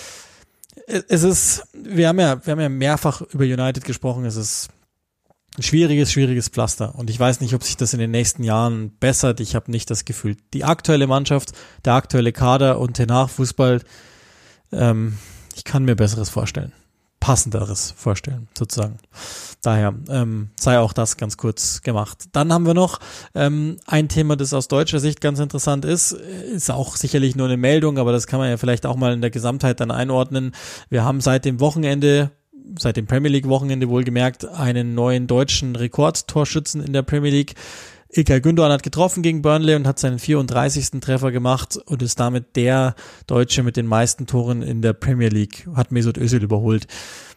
Wir haben ja mehrfach über United gesprochen. Es ist ein schwieriges Pflaster. Und ich weiß nicht, ob sich das in den nächsten Jahren bessert. Ich habe nicht das Gefühl. Die aktuelle Mannschaft, der aktuelle Kader und der Nachfußball, ich kann mir Besseres vorstellen. Passenderes vorstellen, sozusagen. Daher sei auch das ganz kurz gemacht. Dann haben wir noch ein Thema, das aus deutscher Sicht ganz interessant ist auch sicherlich nur eine Meldung, aber das kann man ja vielleicht auch mal in der Gesamtheit dann einordnen. Wir haben seit dem Premier League Wochenende wohlgemerkt, einen neuen deutschen Rekordtorschützen in der Premier League. İlkay Gündoğan hat getroffen gegen Burnley und hat seinen 34. Treffer gemacht und ist damit der Deutsche mit den meisten Toren in der Premier League, hat Mesut Özil überholt.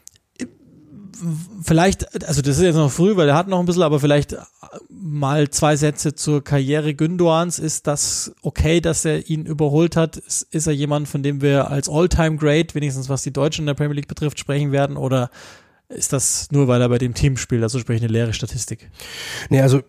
Vielleicht, also das ist jetzt noch früh, weil er hat noch ein bisschen, aber vielleicht mal 2 Sätze zur Karriere Gündoğans. Ist das okay, dass er ihn überholt hat? Ist er jemand, von dem wir als All-Time-Great, wenigstens was die Deutschen in der Premier League betrifft, sprechen werden, oder ist das nur, weil er bei dem Team spielt, also sprich eine leere Statistik? Nee, also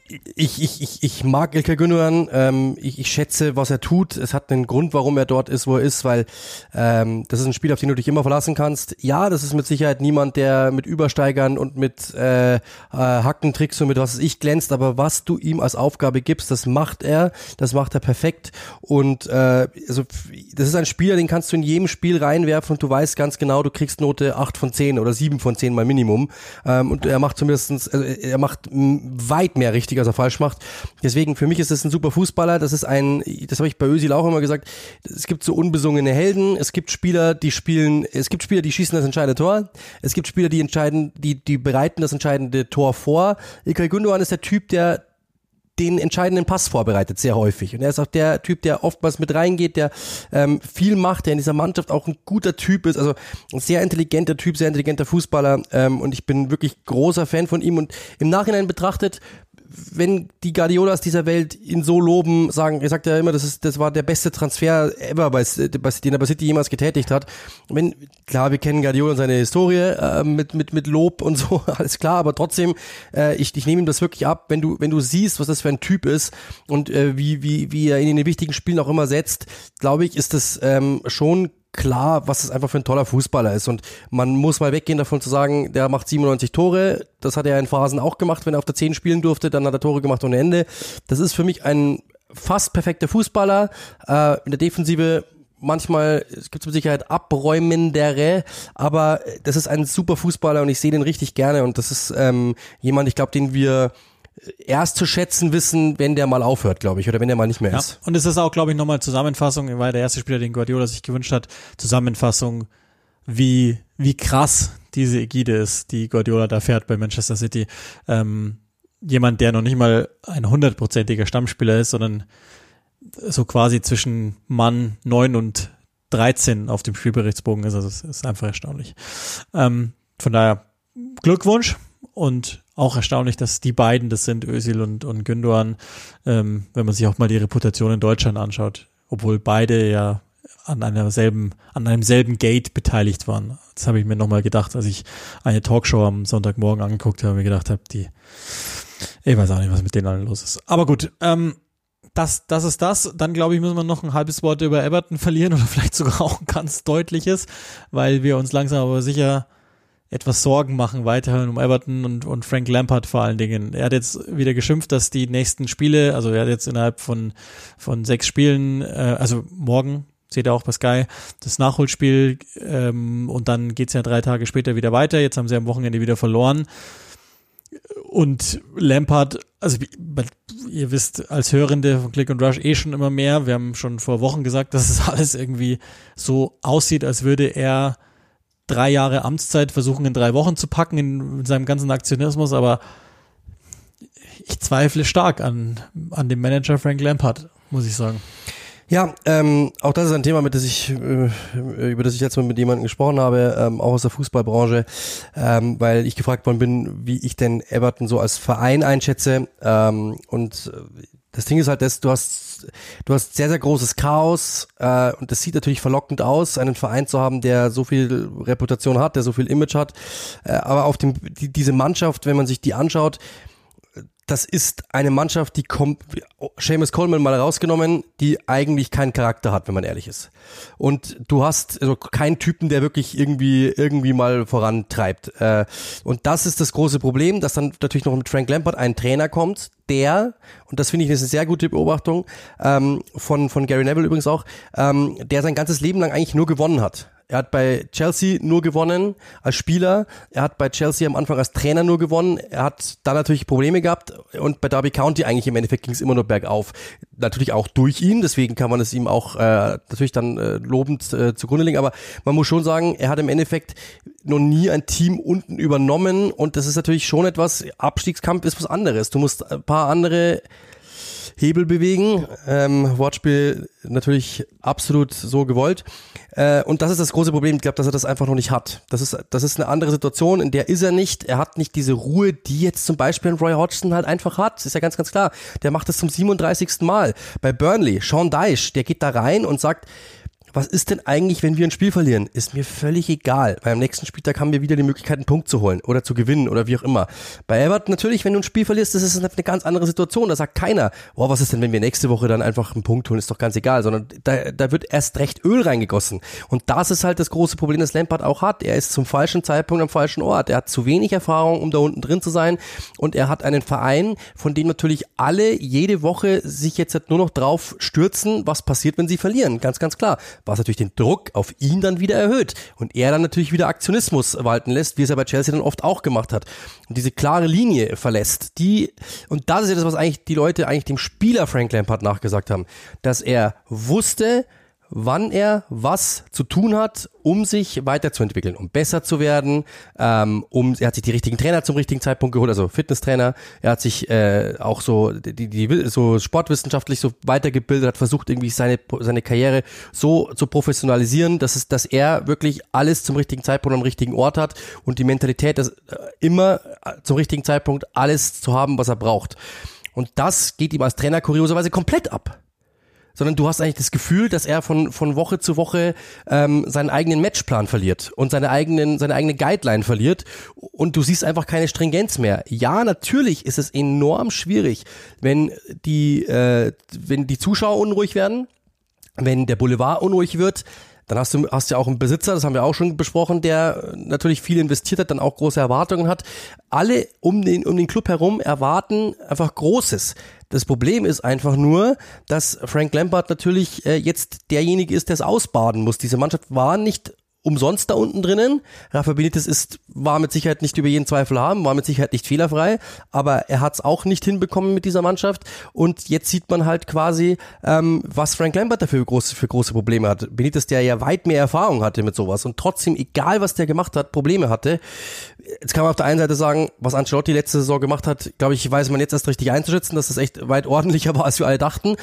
ich mag İlkay Gündoğan, ich schätze, was er tut. Es hat einen Grund, warum er dort ist, wo er ist, weil das ist ein Spiel, auf den du dich immer verlassen kannst. Ja, das ist mit Sicherheit niemand, der mit Übersteigern und mit Hackentricks und mit was ich glänzt, aber was du ihm als Aufgabe gibst, das macht er perfekt. Und also das ist ein Spieler, den kannst du in jedem Spiel reinwerfen und du weißt ganz genau, du kriegst Note 8 von 10 oder 7 von 10 mal Minimum. Und er macht er macht weit mehr richtig, als er falsch macht. Deswegen, für mich ist es ein super Fußballer. Das habe ich bei Özil auch immer gesagt. Es gibt so unbesungene Helden. Es gibt Spieler, die schießen das entscheidende Tor. Es gibt Spieler, die bereiten das entscheidende Tor vor. İlkay Gündoğan ist der Typ, der den entscheidenden Pass vorbereitet, sehr häufig. Und er ist auch der Typ, der oftmals mit reingeht, der viel macht, der in dieser Mannschaft auch ein guter Typ ist, also ein sehr intelligenter Typ, sehr intelligenter Fußballer, und ich bin wirklich großer Fan von ihm. Und im Nachhinein betrachtet, wenn die Guardiolas dieser Welt ihn so loben, er sagt ja immer, das war der beste Transfer ever, den er bei City jemals getätigt hat. Klar, wir kennen Guardiola und seine Historie mit Lob und so, alles klar, aber trotzdem, ich nehme ihm das wirklich ab, wenn du siehst, was das für ein Typ ist und wie er ihn in den wichtigen Spielen auch immer setzt, glaube ich, ist das schon klar, was das einfach für ein toller Fußballer ist. Und man muss mal weggehen davon zu sagen, der macht 97 Tore. Das hat er in Phasen auch gemacht, wenn er auf der 10 spielen durfte. Dann hat er Tore gemacht ohne Ende. Das ist für mich ein fast perfekter Fußballer. In der Defensive manchmal, es gibt mit Sicherheit abräumendere, aber das ist ein super Fußballer und ich sehe den richtig gerne. Und das ist jemand, ich glaube, den wir erst zu schätzen wissen, wenn der mal aufhört, glaube ich, oder wenn der mal nicht mehr ist. Und es ist auch, glaube ich, nochmal Zusammenfassung, weil der erste Spieler, den Guardiola sich gewünscht hat, Zusammenfassung, wie krass diese Ägide ist, die Guardiola da fährt bei Manchester City. Jemand, der noch nicht mal ein 100%iger Stammspieler ist, sondern so quasi zwischen Mann 9 und 13 auf dem Spielberichtsbogen ist. Also es ist einfach erstaunlich. Von daher Glückwunsch. Und auch erstaunlich, dass die beiden, das sind Özil und Gündoğan, wenn man sich auch mal die Reputation in Deutschland anschaut, obwohl beide ja an einem selben Gate beteiligt waren. Das habe ich mir nochmal gedacht, als ich eine Talkshow am Sonntagmorgen angeguckt habe und mir gedacht habe, ich weiß auch nicht, was mit denen allen los ist. Aber gut, das ist das. Dann, glaube ich, müssen wir noch ein halbes Wort über Everton verlieren oder vielleicht sogar auch ein ganz deutliches, weil wir uns langsam aber sicher etwas Sorgen machen weiterhin um Everton und Frank Lampard vor allen Dingen. Er hat jetzt wieder geschimpft, dass die nächsten Spiele, also er hat jetzt innerhalb von 6 Spielen, also morgen, seht ihr auch bei Sky, das Nachholspiel und dann geht's ja 3 Tage später wieder weiter. Jetzt haben sie am Wochenende wieder verloren. Und Lampard, also ihr wisst als Hörende von Click und Rush schon immer mehr. Wir haben schon vor Wochen gesagt, dass es alles irgendwie so aussieht, als würde er 3 Jahre Amtszeit versuchen in 3 Wochen zu packen in seinem ganzen Aktionismus, aber ich zweifle stark an dem Manager Frank Lampard, muss ich sagen. Ja, auch das ist ein Thema, über das ich jetzt mal mit jemandem gesprochen habe, auch aus der Fußballbranche, weil ich gefragt worden bin, wie ich denn Everton so als Verein einschätze. Und das Ding ist halt, du hast sehr, sehr großes Chaos und das sieht natürlich verlockend aus, einen Verein zu haben, der so viel Reputation hat, der so viel Image hat. Aber auf diese Mannschaft, wenn man sich die anschaut, das ist eine Mannschaft, die Seamus Coleman mal rausgenommen, die eigentlich keinen Charakter hat, wenn man ehrlich ist. Und du hast also keinen Typen, der wirklich irgendwie mal vorantreibt. Und das ist das große Problem, dass dann natürlich noch mit Frank Lampard ein Trainer kommt, der, und das finde ich eine sehr gute Beobachtung, von Gary Neville übrigens auch, der sein ganzes Leben lang eigentlich nur gewonnen hat. Er hat bei Chelsea nur gewonnen als Spieler. Er hat bei Chelsea am Anfang als Trainer nur gewonnen. Er hat da natürlich Probleme gehabt und bei Derby County eigentlich im Endeffekt ging es immer nur bergauf. Natürlich auch durch ihn, deswegen kann man es ihm auch natürlich dann lobend zugrunde legen. Aber man muss schon sagen, er hat im Endeffekt noch nie ein Team unten übernommen und das ist natürlich schon etwas, Abstiegskampf ist was anderes. Du musst ein paar andere Hebel bewegen, Wortspiel natürlich absolut so gewollt und das ist das große Problem, ich glaube, dass er das einfach noch nicht hat. Das ist eine andere Situation, in der ist er nicht, er hat nicht diese Ruhe, die jetzt zum Beispiel ein Roy Hodgson halt einfach hat, das ist ja ganz, ganz klar, der macht das zum 37. Mal. Bei Burnley, Sean Dyche, der geht da rein und sagt, was ist denn eigentlich, wenn wir ein Spiel verlieren? Ist mir völlig egal, weil am nächsten Spieltag haben wir wieder die Möglichkeit, einen Punkt zu holen oder zu gewinnen oder wie auch immer. Bei Everton natürlich, wenn du ein Spiel verlierst, das ist eine ganz andere Situation. Da sagt keiner, oh, was ist denn, wenn wir nächste Woche dann einfach einen Punkt holen, ist doch ganz egal, sondern da wird erst recht Öl reingegossen. Und das ist halt das große Problem, das Lampard auch hat. Er ist zum falschen Zeitpunkt am falschen Ort. Er hat zu wenig Erfahrung, um da unten drin zu sein und er hat einen Verein, von dem natürlich alle jede Woche sich jetzt halt nur noch drauf stürzen, was passiert, wenn sie verlieren. Ganz, ganz klar. Was natürlich den Druck auf ihn dann wieder erhöht und er dann natürlich wieder Aktionismus walten lässt, wie es er bei Chelsea dann oft auch gemacht hat und diese klare Linie verlässt, und das ist ja das, was eigentlich die Leute eigentlich dem Spieler Frank Lampard nachgesagt haben, dass er wusste, wann er was zu tun hat, um sich weiterzuentwickeln, um besser zu werden, er hat sich die richtigen Trainer zum richtigen Zeitpunkt geholt, also Fitnesstrainer, er hat sich auch so so sportwissenschaftlich so weitergebildet, hat versucht irgendwie seine Karriere so zu professionalisieren, dass er wirklich alles zum richtigen Zeitpunkt am richtigen Ort hat und die Mentalität, das immer zum richtigen Zeitpunkt alles zu haben, was er braucht. Und das geht ihm als Trainer kurioserweise komplett ab. Sondern du hast eigentlich das Gefühl, dass er von Woche zu Woche seinen eigenen Matchplan verliert und seine eigene Guideline verliert und du siehst einfach keine Stringenz mehr. Ja, natürlich ist es enorm schwierig, wenn die Zuschauer unruhig werden, wenn der Boulevard unruhig wird. Dann hast du ja auch einen Besitzer, das haben wir auch schon besprochen, der natürlich viel investiert hat, dann auch große Erwartungen hat. Alle um den Club herum erwarten einfach Großes. Das Problem ist einfach nur, dass Frank Lampard natürlich jetzt derjenige ist, der es ausbaden muss. Diese Mannschaft war nicht umsonst da unten drinnen. Rafa Benitez war mit Sicherheit nicht über jeden Zweifel haben, war mit Sicherheit nicht fehlerfrei, aber er hat es auch nicht hinbekommen mit dieser Mannschaft und jetzt sieht man halt quasi, was Frank Lampard dafür für große Probleme hat. Benitez, der ja weit mehr Erfahrung hatte mit sowas und trotzdem, egal was der gemacht hat, Probleme hatte. Jetzt kann man auf der einen Seite sagen, was Ancelotti letzte Saison gemacht hat, glaube ich, weiß man jetzt erst richtig einzuschätzen, dass das echt weit ordentlicher war, als wir alle dachten.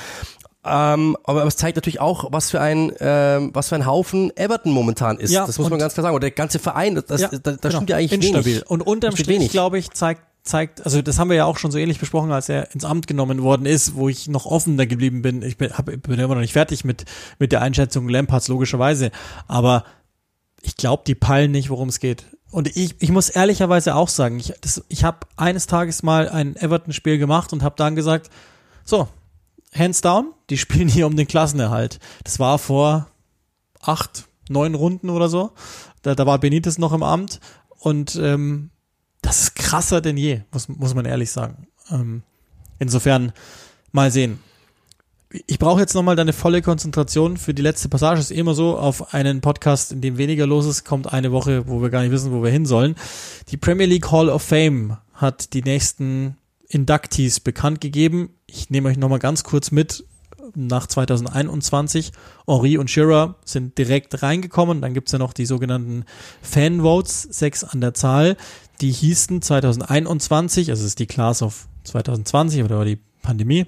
Aber es zeigt natürlich auch, was für ein Haufen Everton momentan ist. Ja, das muss man ganz klar sagen. Und der ganze Verein, da stimmt ja eigentlich instabil. Wenig. Und unterm Strich, glaube ich, zeigt, also das haben wir ja auch schon so ähnlich besprochen, als er ins Amt genommen worden ist, wo ich noch offener geblieben bin. Ich bin immer noch nicht fertig mit der Einschätzung Lampards, logischerweise. Aber ich glaube, die peilen nicht, worum es geht. Und ich muss ehrlicherweise auch sagen, ich habe eines Tages mal ein Everton-Spiel gemacht und habe dann gesagt, so, hands down, die spielen hier um den Klassenerhalt. Das war vor 8, 9 Runden oder so. Da war Benitez noch im Amt und das ist krasser denn je, muss man ehrlich sagen. Insofern mal sehen. Ich brauche jetzt nochmal deine volle Konzentration für die letzte Passage. Ist immer so, auf einen Podcast, in dem weniger los ist, kommt eine Woche, wo wir gar nicht wissen, wo wir hin sollen. Die Premier League Hall of Fame hat die nächsten Inductees bekannt gegeben. Ich nehme euch nochmal ganz kurz mit. Nach 2021, Henry und Shearer sind direkt reingekommen. Dann gibt's ja noch die sogenannten Fanvotes, 6 an der Zahl. Die hießen 2021, also ist die Class of 2020, aber da war die Pandemie.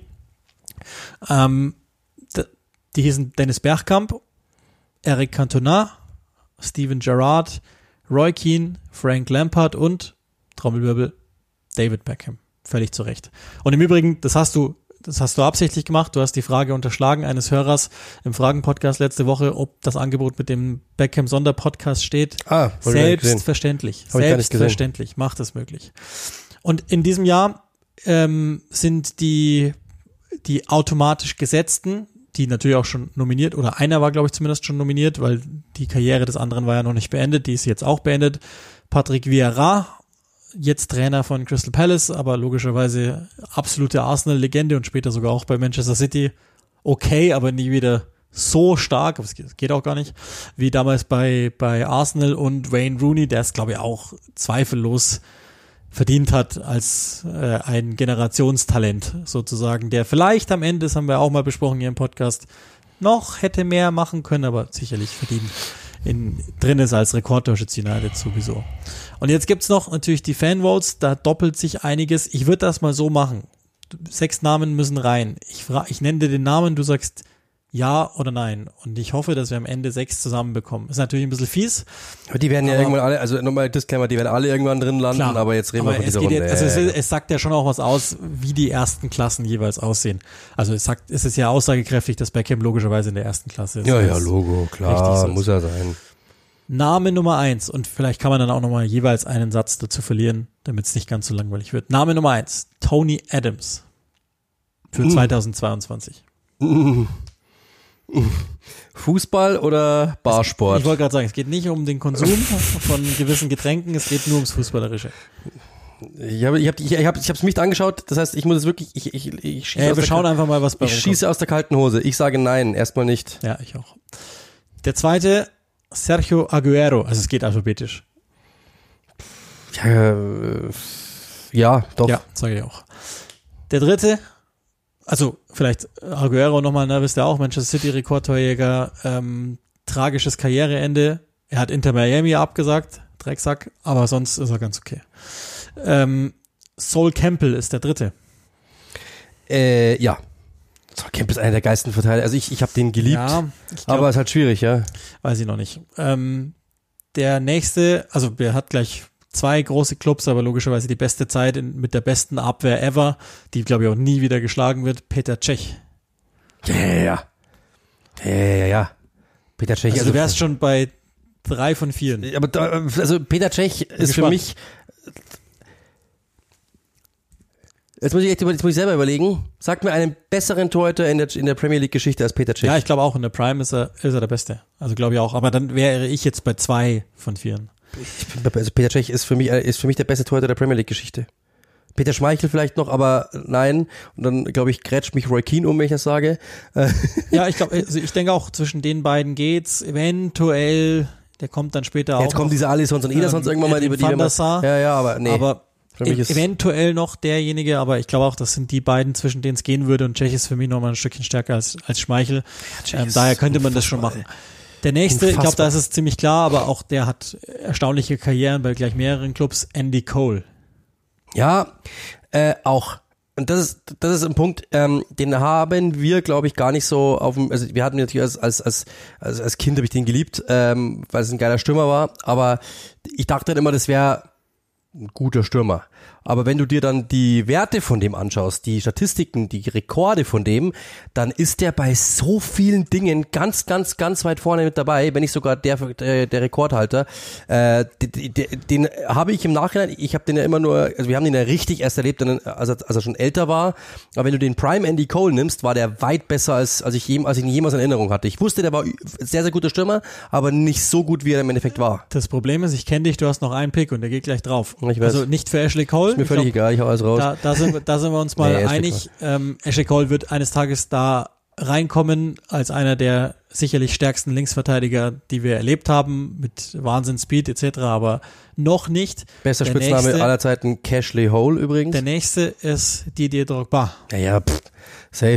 Die hießen Dennis Bergkamp, Eric Cantona, Steven Gerrard, Roy Keane, Frank Lampard und, Trommelwirbel, David Beckham. Völlig zu Recht. Und im Übrigen, das hast du absichtlich gemacht. Du hast die Frage unterschlagen eines Hörers im Fragen-Podcast letzte Woche, ob das Angebot mit dem Beckham-Sonderpodcast steht. Selbstverständlich. Selbstverständlich. Macht es möglich. Und in diesem Jahr sind die automatisch Gesetzten, die natürlich auch schon nominiert, oder einer war, glaube ich, zumindest schon nominiert, weil die Karriere des anderen war ja noch nicht beendet, die ist jetzt auch beendet. Patrick Vieira, jetzt Trainer von Crystal Palace, aber logischerweise absolute Arsenal-Legende und später sogar auch bei Manchester City. Okay, aber nie wieder so stark, aber es geht auch gar nicht, wie damals bei Arsenal, und Wayne Rooney, der es, glaube ich, auch zweifellos verdient hat als ein Generationstalent sozusagen, der vielleicht am Ende, das haben wir auch mal besprochen hier im Podcast, noch hätte mehr machen können, aber sicherlich verdient drin ist als Rekordtorschütze United sowieso. Und jetzt gibt's noch natürlich die Fanvotes, da doppelt sich einiges. Ich würde das mal so machen. 6 Namen müssen rein. Ich nenne dir den Namen, du sagst ja oder nein. Und ich hoffe, dass wir am Ende 6 zusammenbekommen. Ist natürlich ein bisschen fies. Aber die werden ja irgendwann alle, also nochmal Disclaimer, die werden alle irgendwann drin landen, klar, aber jetzt reden wir von dieser Runde. Es sagt ja schon auch was aus, wie die ersten Klassen jeweils aussehen. Also es ist ja aussagekräftig, dass Beckham logischerweise in der ersten Klasse ist. Ja, Logo, klar, so muss er sein. Name Nummer 1, und vielleicht kann man dann auch nochmal jeweils einen Satz dazu verlieren, damit es nicht ganz so langweilig wird. Name Nummer 1, Tony Adams für 2022. Fußball oder Barsport? Ich wollte gerade sagen, es geht nicht um den Konsum von gewissen Getränken, es geht nur ums Fußballerische. Ich hab's mich angeschaut, das heißt, ich muss es wirklich, ich schieße wir schauen einfach mal, was bei rumkommt. Ich schieße aus der kalten Hose. Ich sage nein, erstmal nicht. Ja, ich auch. Der zweite, Sergio Aguero, also es geht alphabetisch. Ja, doch. Ja, sage ich auch. Der dritte, also vielleicht Aguero nochmal, ne, wisst ihr auch, Manchester City Rekordtorjäger, tragisches Karriereende. Er hat Inter Miami abgesagt, Drecksack, aber sonst ist er ganz okay. Sol Campbell ist der dritte. Ja. Sol Campbell ist einer der geilsten Verteidiger. Also ich habe den geliebt, ja, aber ist halt schwierig, ja. Weiß ich noch nicht. Der nächste, also er hat gleich 2 große Clubs, aber logischerweise die beste Zeit mit der besten Abwehr ever, die, glaube ich, auch nie wieder geschlagen wird, Petr Cech. Ja. Petr Cech. Also du wärst schon bei 3 von 4. Aber also Petr Cech ist für mich... Jetzt muss ich selber überlegen. Sag mir einen besseren Torhüter in der Premier League Geschichte als Petr Cech. Ja, ich glaube auch, in der Prime ist er der Beste. Also glaube ich auch. Aber dann wäre ich jetzt bei 2 von 4. Also Petr Cech ist für mich der beste Torhüter der Premier League Geschichte. Peter Schmeichel vielleicht noch, aber nein. Und dann, glaube ich, grätscht mich Roy Keane wenn ich das sage. Ja, ich glaube, also ich denke auch, zwischen den beiden geht's. Eventuell, der kommt dann später auch. Jetzt kommen diese Alissons und Edersons irgendwann mal über die. Ja, aber nee. Aber eventuell noch derjenige, aber ich glaube auch, das sind die beiden, zwischen denen es gehen würde, und Cech ist für mich nochmal ein Stückchen stärker als Schmeichel. Ja, daher könnte man das schon machen. Der nächste, ich glaube, da ist es ziemlich klar, aber auch der hat erstaunliche Karrieren bei gleich mehreren Clubs, Andy Cole. Ja, auch. Und das ist ein Punkt, den haben wir, glaube ich, gar nicht so auf dem, also wir hatten natürlich als Kind habe ich den geliebt, weil es ein geiler Stürmer war, aber ich dachte dann immer, das wäre ein guter Stürmer. Aber wenn du dir dann die Werte von dem anschaust, die Statistiken, die Rekorde von dem, dann ist der bei so vielen Dingen ganz, ganz, ganz weit vorne mit dabei, wenn nicht sogar der Rekordhalter. Den habe ich im Nachhinein, ich habe den ja immer nur, also wir haben den ja richtig erst erlebt, als er schon älter war. Aber wenn du den Prime Andy Cole nimmst, war der weit besser, als ich ihn jemals in Erinnerung hatte. Ich wusste, der war sehr, sehr guter Stürmer, aber nicht so gut, wie er im Endeffekt war. Das Problem ist, ich kenne dich, du hast noch einen Pick und der geht gleich drauf. Ich weiß. Also nicht für Ashley Cole. Ist mir völlig egal, ich hau alles raus. Da sind wir uns mal einig. Ashley Cole wird eines Tages da reinkommen als einer der sicherlich stärksten Linksverteidiger, die wir erlebt haben, mit Wahnsinns-Speed etc., aber noch nicht. Bester Spitzname aller Zeiten, Cashley Hole übrigens. Der nächste ist Didier Drogba. Ja, safe.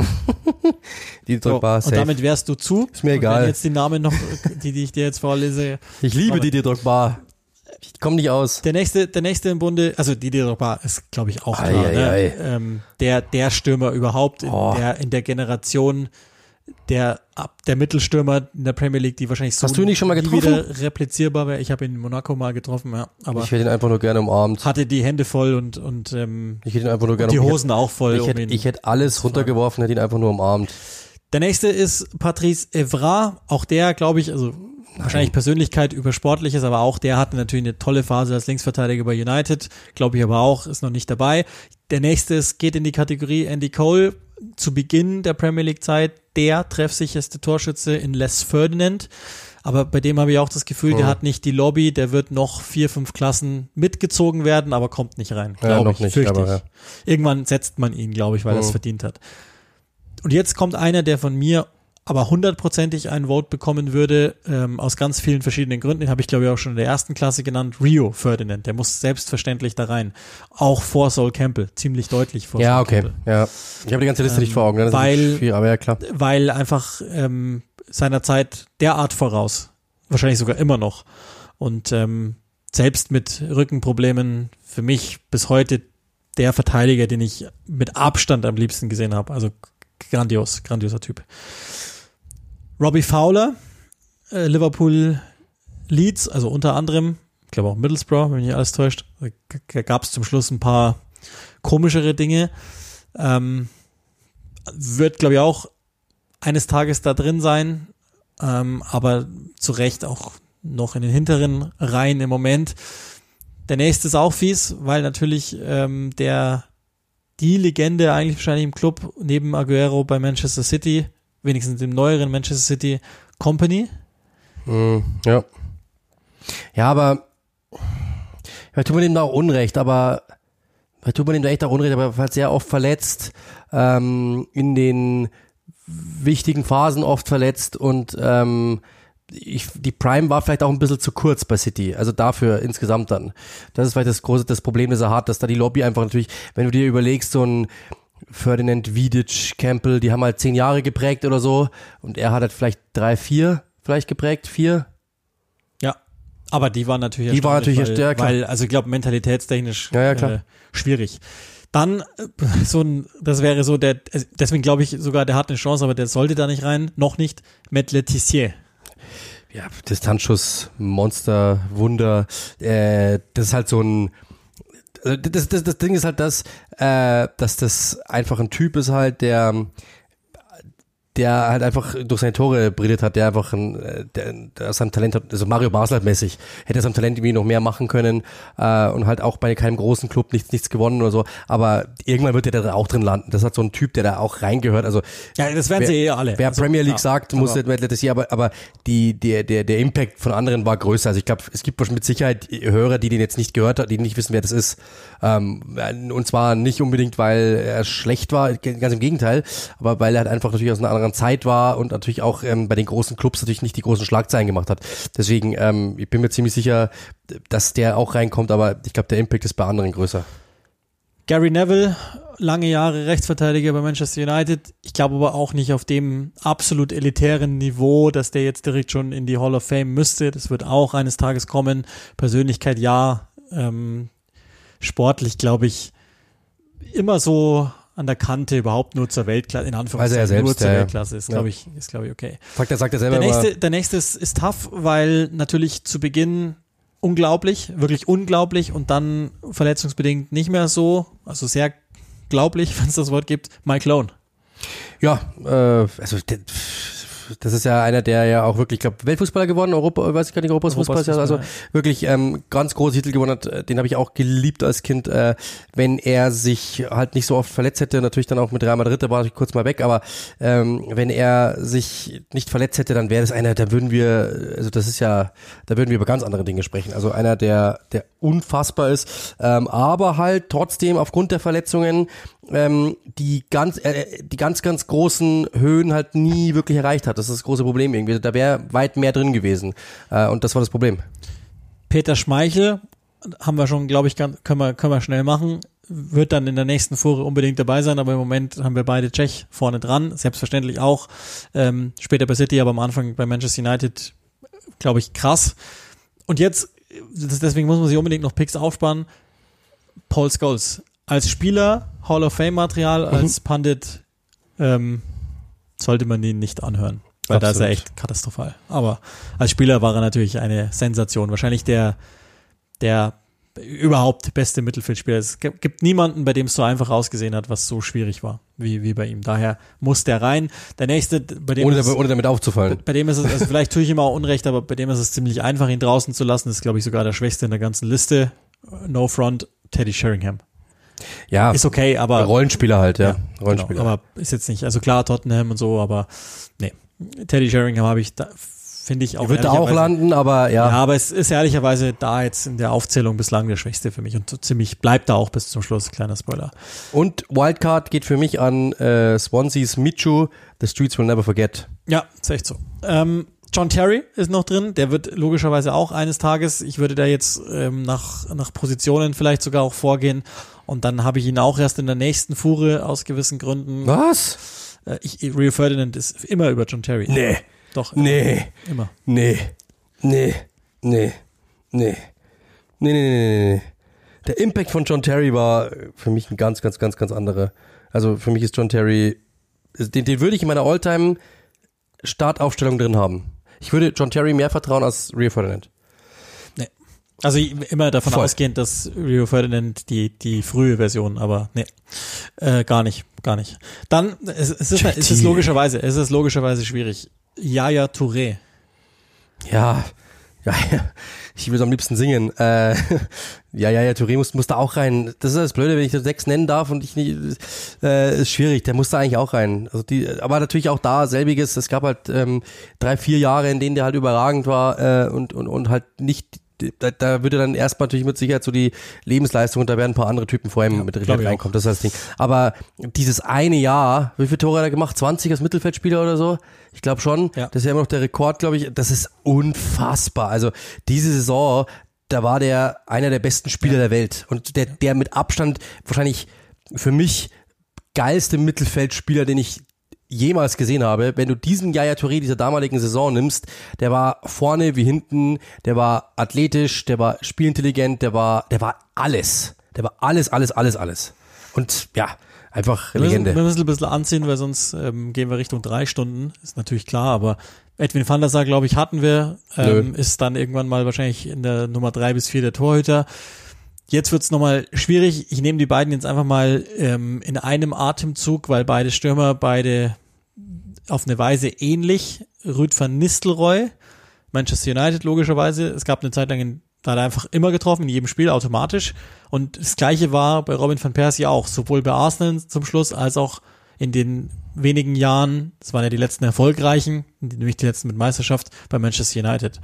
Didier Drogba, safe. Und damit wärst du zu. Ist mir egal. Wenn jetzt die Namen noch, die ich dir jetzt vorlese. Ich liebe Didier Drogba. Ich komme nicht aus. Der nächste im Bunde, also Didier Drogba ist, glaube ich, auch klar. Ne? Der Stürmer überhaupt in der Generation, der Mittelstürmer in der Premier League, die wahrscheinlich so Hast du ihn nicht schon mal getroffen? wieder replizierbar wäre. Ich habe ihn in Monaco mal getroffen, ja. Aber ich hätte ihn einfach nur gerne umarmt. Hatte die Hände voll und ich hätte ihn einfach nur gerne die Hosen auch voll. Ich hätte alles runtergeworfen, hätte ihn einfach nur umarmt. Der nächste ist Patrice Evra. Auch der, glaube ich, also wahrscheinlich Persönlichkeit über Sportliches, aber auch der hatte natürlich eine tolle Phase als Linksverteidiger bei United, glaube ich aber auch, ist noch nicht dabei. Der nächste geht in die Kategorie Andy Cole, zu Beginn der Premier League Zeit der treffsicherste Torschütze in Les Ferdinand, aber bei dem habe ich auch das Gefühl, der hat nicht die Lobby, der wird noch 4-5 Klassen mitgezogen werden, aber kommt nicht rein, glaube ich, fürchte ich. Irgendwann setzt man ihn, glaube ich, weil er es verdient hat. Und jetzt kommt einer, der von mir aber 100%ig einen Vote bekommen würde, aus ganz vielen verschiedenen Gründen. Den habe ich, glaube ich, auch schon in der ersten Klasse genannt. Rio Ferdinand, der muss selbstverständlich da rein. Auch vor Sol Campbell, ziemlich deutlich vor Sol Campbell. Ja, ich habe die ganze Liste nicht vor Augen. Das ist viel, aber ja, klar. Weil einfach seiner Zeit derart voraus, wahrscheinlich sogar immer noch. Und selbst mit Rückenproblemen für mich bis heute der Verteidiger, den ich mit Abstand am liebsten gesehen habe. Also grandioser Typ. Robbie Fowler, Liverpool Leeds, also unter anderem, ich glaube auch Middlesbrough, wenn mich nicht alles täuscht, da gab es zum Schluss ein paar komischere Dinge. Wird, glaube ich, auch eines Tages da drin sein, aber zu Recht auch noch in den hinteren Reihen im Moment. Der nächste ist auch fies, weil natürlich die Legende eigentlich wahrscheinlich im Club neben Aguero bei Manchester City, wenigstens dem neueren Manchester City, Kompany. Ja. Ja, aber tut man ihm da auch Unrecht, aber sehr oft verletzt, in den wichtigen Phasen oft verletzt und die Prime war vielleicht auch ein bisschen zu kurz bei City, also dafür insgesamt dann. Das ist vielleicht das Problem, das er hat, dass da die Lobby einfach natürlich, wenn du dir überlegst, so ein Ferdinand, Vidic, Campbell, die haben halt 10 Jahre geprägt oder so und er hat halt vielleicht 3, 4 vielleicht geprägt, 4. Ja, aber die waren natürlich weil also ich glaube mentalitätstechnisch schwierig. Dann das wäre so deswegen glaube ich sogar, der hat eine Chance, aber der sollte da nicht rein, noch nicht, Matt Le Tissier. Ja, Distanzschuss, Monster, Wunder, das ist halt so ein, das Ding ist halt dass das einfach ein Typ ist halt, der halt einfach durch seine Tore brilliert hat, der einfach der sein Talent hat, also Mario Basler mäßig, hätte sein Talent irgendwie noch mehr machen können und halt auch bei keinem großen Club nichts gewonnen oder so, aber irgendwann wird der da auch drin landen. Das hat so ein Typ, der da auch reingehört, also ja, das werden sie alle. Wer Premier League sagt, muss das hier, aber der Impact von anderen war größer. Also ich glaube, es gibt mit Sicherheit Hörer, die den jetzt nicht gehört haben, die nicht wissen, wer das ist. Und zwar nicht unbedingt, weil er schlecht war, ganz im Gegenteil, aber weil er halt einfach natürlich aus einer anderen Zeit war und natürlich auch bei den großen Clubs natürlich nicht die großen Schlagzeilen gemacht hat. Deswegen, ich bin mir ziemlich sicher, dass der auch reinkommt, aber ich glaube, der Impact ist bei anderen größer. Gary Neville, lange Jahre Rechtsverteidiger bei Manchester United. Ich glaube aber auch nicht auf dem absolut elitären Niveau, dass der jetzt direkt schon in die Hall of Fame müsste. Das wird auch eines Tages kommen. Persönlichkeit ja, sportlich glaube ich immer so an der Kante, überhaupt nur zur Weltklasse, in Anführungszeichen, also er selbst, nur zur Weltklasse, ist glaube ich okay. Sagt er selber der nächste ist tough, weil natürlich zu Beginn unglaublich, wirklich unglaublich und dann verletzungsbedingt nicht mehr so, also sehr glaublich, wenn es das Wort gibt, Mike Lone. Ja, also das ist ja einer, der ja auch wirklich, ich glaube, Weltfußballer gewonnen, weiß ich gar nicht, Europafußballer, also wirklich ganz große Titel gewonnen hat. Den habe ich auch geliebt als Kind. Wenn er sich halt nicht so oft verletzt hätte, natürlich dann auch mit Real Madrid, da war ich kurz mal weg, aber wenn er sich nicht verletzt hätte, dann wäre das einer, da würden wir über ganz andere Dinge sprechen. Also einer, der unfassbar ist, aber halt trotzdem aufgrund der Verletzungen die ganz großen Höhen halt nie wirklich erreicht hat. Das ist das große Problem irgendwie. Da wäre weit mehr drin gewesen. Und das war das Problem. Peter Schmeichel, haben wir schon, glaube ich, können wir schnell machen, wird dann in der nächsten Fuhre unbedingt dabei sein, aber im Moment haben wir beide Tschech vorne dran, selbstverständlich auch. Später bei City, aber am Anfang bei Manchester United, glaube ich, krass. Und jetzt, deswegen muss man sich unbedingt noch Picks aufsparen, Paul Scholes. Als Spieler, Hall of Fame Material, als Pundit sollte man ihn nicht anhören, weil da ist er echt katastrophal. Aber als Spieler war er natürlich eine Sensation. Wahrscheinlich der überhaupt beste Mittelfeldspieler. Es gibt niemanden, bei dem es so einfach ausgesehen hat, was so schwierig war, wie bei ihm. Daher muss der rein. Der nächste, bei dem ohne damit aufzufallen. Bei dem ist es, also vielleicht tue ich ihm auch Unrecht, aber bei dem ist es ziemlich einfach, ihn draußen zu lassen. Das ist, glaube ich, sogar der Schwächste in der ganzen Liste. No front, Teddy Sheringham. Ja, ist okay, aber Rollenspieler halt, ja. Rollenspieler. Genau, aber ist jetzt nicht, also klar Tottenham und so, aber nee. Teddy Sheringham habe ich da, finde ich auch. Wird da auch landen, aber ja. Ja, aber es ist ehrlicherweise da jetzt in der Aufzählung bislang der Schwächste für mich und so ziemlich bleibt da auch bis zum Schluss, kleiner Spoiler. Und Wildcard geht für mich an Swansea's Michu, The Streets Will Never Forget. Ja, ist echt so. John Terry ist noch drin, der wird logischerweise auch eines Tages, ich würde da jetzt nach Positionen vielleicht sogar auch vorgehen und dann habe ich ihn auch erst in der nächsten Fuhre aus gewissen Gründen. Was? Rio Ferdinand ist immer über John Terry. Nee. Doch. Nee. Immer. Nee. Der Impact von John Terry war für mich ein ganz anderer. Also für mich ist John Terry, den würde ich in meiner All-Time Startaufstellung drin haben. Ich würde John Terry mehr vertrauen als Rio Ferdinand. Nee. Also immer davon ausgehend, dass Rio Ferdinand die frühe Version, aber nee, gar nicht. Dann es ist logischerweise schwierig. Yaya Touré. Ja, ich will es am liebsten singen. Yaya Touré muss da auch rein. Das ist das Blöde, wenn ich das 6 nennen darf und ich nicht, ist schwierig. Der muss da eigentlich auch rein. Also aber natürlich auch da selbiges. Es gab halt 3-4 Jahre, in denen der halt überragend war und halt nicht. Da würde dann erstmal natürlich mit Sicherheit so die Lebensleistung und da werden ein paar andere Typen vor ihm mit reinkommen. Das ist das Ding. Aber dieses eine Jahr, wie viele Tore hat er gemacht? 20 als Mittelfeldspieler oder so? Ich glaube schon. Ja. Das ist ja immer noch der Rekord, glaube ich. Das ist unfassbar. Also diese Saison, da war der einer der besten Spieler der Welt und der mit Abstand wahrscheinlich für mich geilste Mittelfeldspieler, den ich jemals gesehen habe. Wenn du diesen Yaya Touré dieser damaligen Saison nimmst, der war vorne wie hinten, der war athletisch, der war spielintelligent, der war alles. Der war alles. Und ja, einfach Legende. Wir müssen ein bisschen anziehen, weil sonst gehen wir Richtung 3 Stunden. Ist natürlich klar, aber Edwin van der Sar, glaube ich, hatten wir. Ist dann irgendwann mal wahrscheinlich in der Nummer 3 bis 4 der Torhüter. Jetzt wird's nochmal schwierig. Ich nehme die beiden jetzt einfach mal in einem Atemzug, weil beide Stürmer, beide auf eine Weise ähnlich. Ruud van Nistelrooy, Manchester United logischerweise. Es gab eine Zeit lang, da hat er einfach immer getroffen, in jedem Spiel automatisch. Und das Gleiche war bei Robin van Persie auch, sowohl bei Arsenal zum Schluss als auch in den wenigen Jahren, das waren ja die letzten erfolgreichen, nämlich die letzten mit Meisterschaft, bei Manchester United.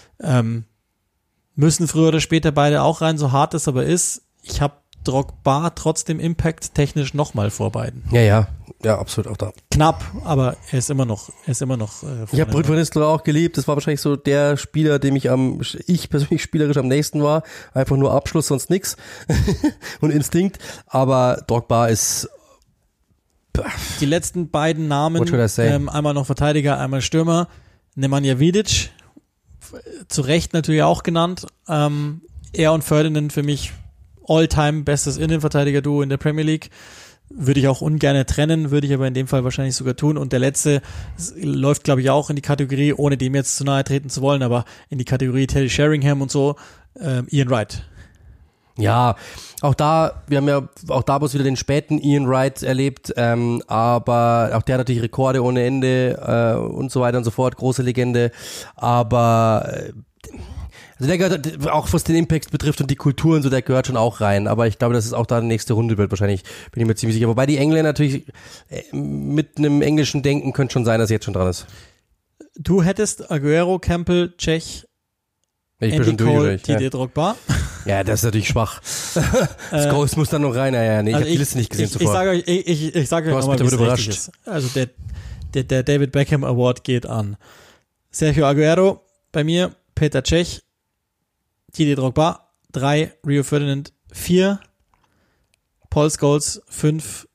Müssen früher oder später beide auch rein, so hart es aber ist. Ich habe Drogba trotzdem Impact technisch nochmal vor beiden. Ja, absolut auch da. Knapp, aber er ist immer noch. Ich habe Ruud van Nistelrooy auch geliebt. Das war wahrscheinlich so der Spieler, dem ich persönlich spielerisch am nächsten war. Einfach nur Abschluss, sonst nix und Instinkt. Aber Drogba ist. Die letzten beiden Namen, einmal noch Verteidiger, einmal Stürmer. Nemanja Vidic, zu Recht natürlich auch genannt. Er und Ferdinand für mich All-Time bestes Innenverteidiger-Duo in der Premier League. Würde ich auch ungern trennen, würde ich aber in dem Fall wahrscheinlich sogar tun. Und der letzte läuft, glaube ich, auch in die Kategorie, ohne dem jetzt zu nahe treten zu wollen, aber in die Kategorie Teddy Sheringham und so, Ian Wright. Ja, wir haben ja auch da bloß wieder den späten Ian Wright erlebt, aber auch der hat natürlich Rekorde ohne Ende und so weiter und so fort, große Legende, aber also der gehört, auch was den Impact betrifft und die Kultur und so, der gehört schon auch rein, aber ich glaube, dass es auch da die nächste Runde wird wahrscheinlich, bin ich mir ziemlich sicher. Wobei die Engländer natürlich mit einem englischen Denken könnte schon sein, dass er jetzt schon dran ist. Du hättest Aguero, Campbell, Cech, Andy Cole, Didier Drogba. Ja, das ist natürlich schwach. Scholes muss dann noch rein. Ja, nee, ich habe die Liste nicht gesehen zuvor. Ich sage euch nochmal, wie es richtig ist. Also der David Beckham Award geht an Sergio Aguero bei mir, Peter Cech, Didier Drogba 3, Rio Ferdinand 4, Paul Scholes 5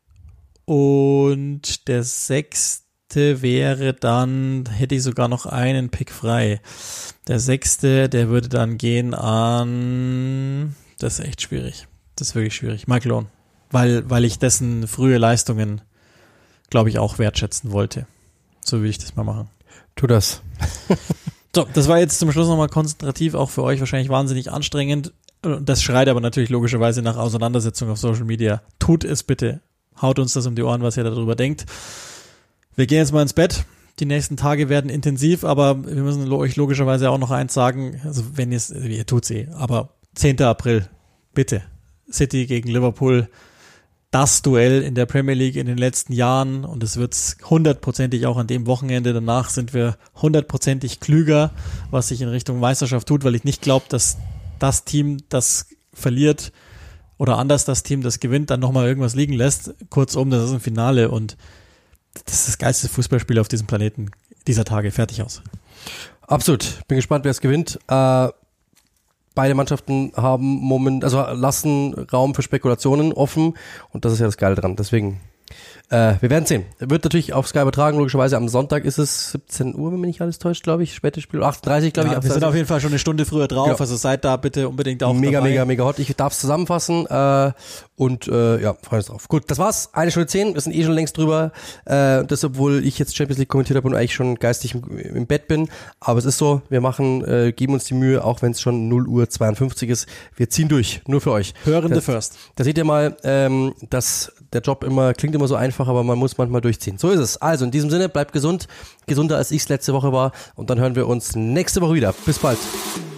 und der 6. wäre dann, hätte ich sogar noch einen Pick frei. Der 6., der würde dann gehen an, das ist echt schwierig. Das ist wirklich schwierig. Michael Owen. Weil ich dessen frühe Leistungen, glaube ich, auch wertschätzen wollte. So will ich das mal machen. Tu das. So, das war jetzt zum Schluss nochmal konzentrativ, auch für euch wahrscheinlich wahnsinnig anstrengend. Das schreit aber natürlich logischerweise nach Auseinandersetzung auf Social Media. Tut es bitte. Haut uns das um die Ohren, was ihr darüber denkt. Wir gehen jetzt mal ins Bett. Die nächsten Tage werden intensiv, aber wir müssen euch logischerweise auch noch eins sagen, also wenn ihr tut's aber 10. April, bitte. City gegen Liverpool, das Duell in der Premier League in den letzten Jahren und es wird's 100%ig auch an dem Wochenende. Danach sind wir 100%ig klüger, was sich in Richtung Meisterschaft tut, weil ich nicht glaube, dass das Team, das verliert oder anders das Team, das gewinnt, dann nochmal irgendwas liegen lässt. Kurzum, das ist ein Finale und das ist das geilste Fußballspiel auf diesem Planeten dieser Tage. Fertig aus. Absolut. Bin gespannt, wer es gewinnt. Beide Mannschaften lassen Raum für Spekulationen offen und das ist ja das Geile dran. Deswegen, wir werden sehen. Wird natürlich auf Sky übertragen, logischerweise. Am Sonntag ist es 17 Uhr, wenn mich nicht alles täuscht, glaube ich. Spätes Spiel, 38, glaube ich. Wir sind auf jeden Fall schon eine Stunde früher drauf, genau. Also seid da bitte unbedingt auch mega, dabei. Mega hot. Ich darf es zusammenfassen und freuen uns drauf. Gut, das war's. 1 Stunde 10, wir sind schon längst drüber. Das, obwohl ich jetzt Champions League kommentiert habe und eigentlich schon geistig im Bett bin. Aber es ist so, wir geben uns die Mühe, auch wenn es schon 0:52 ist. Wir ziehen durch, nur für euch. Hörende first. Da seht ihr mal, dass der Job klingt immer so einfach, aber man muss manchmal durchziehen. So ist es. Also in diesem Sinne, bleibt gesund. Gesunder als ich es letzte Woche war. Und dann hören wir uns nächste Woche wieder. Bis bald.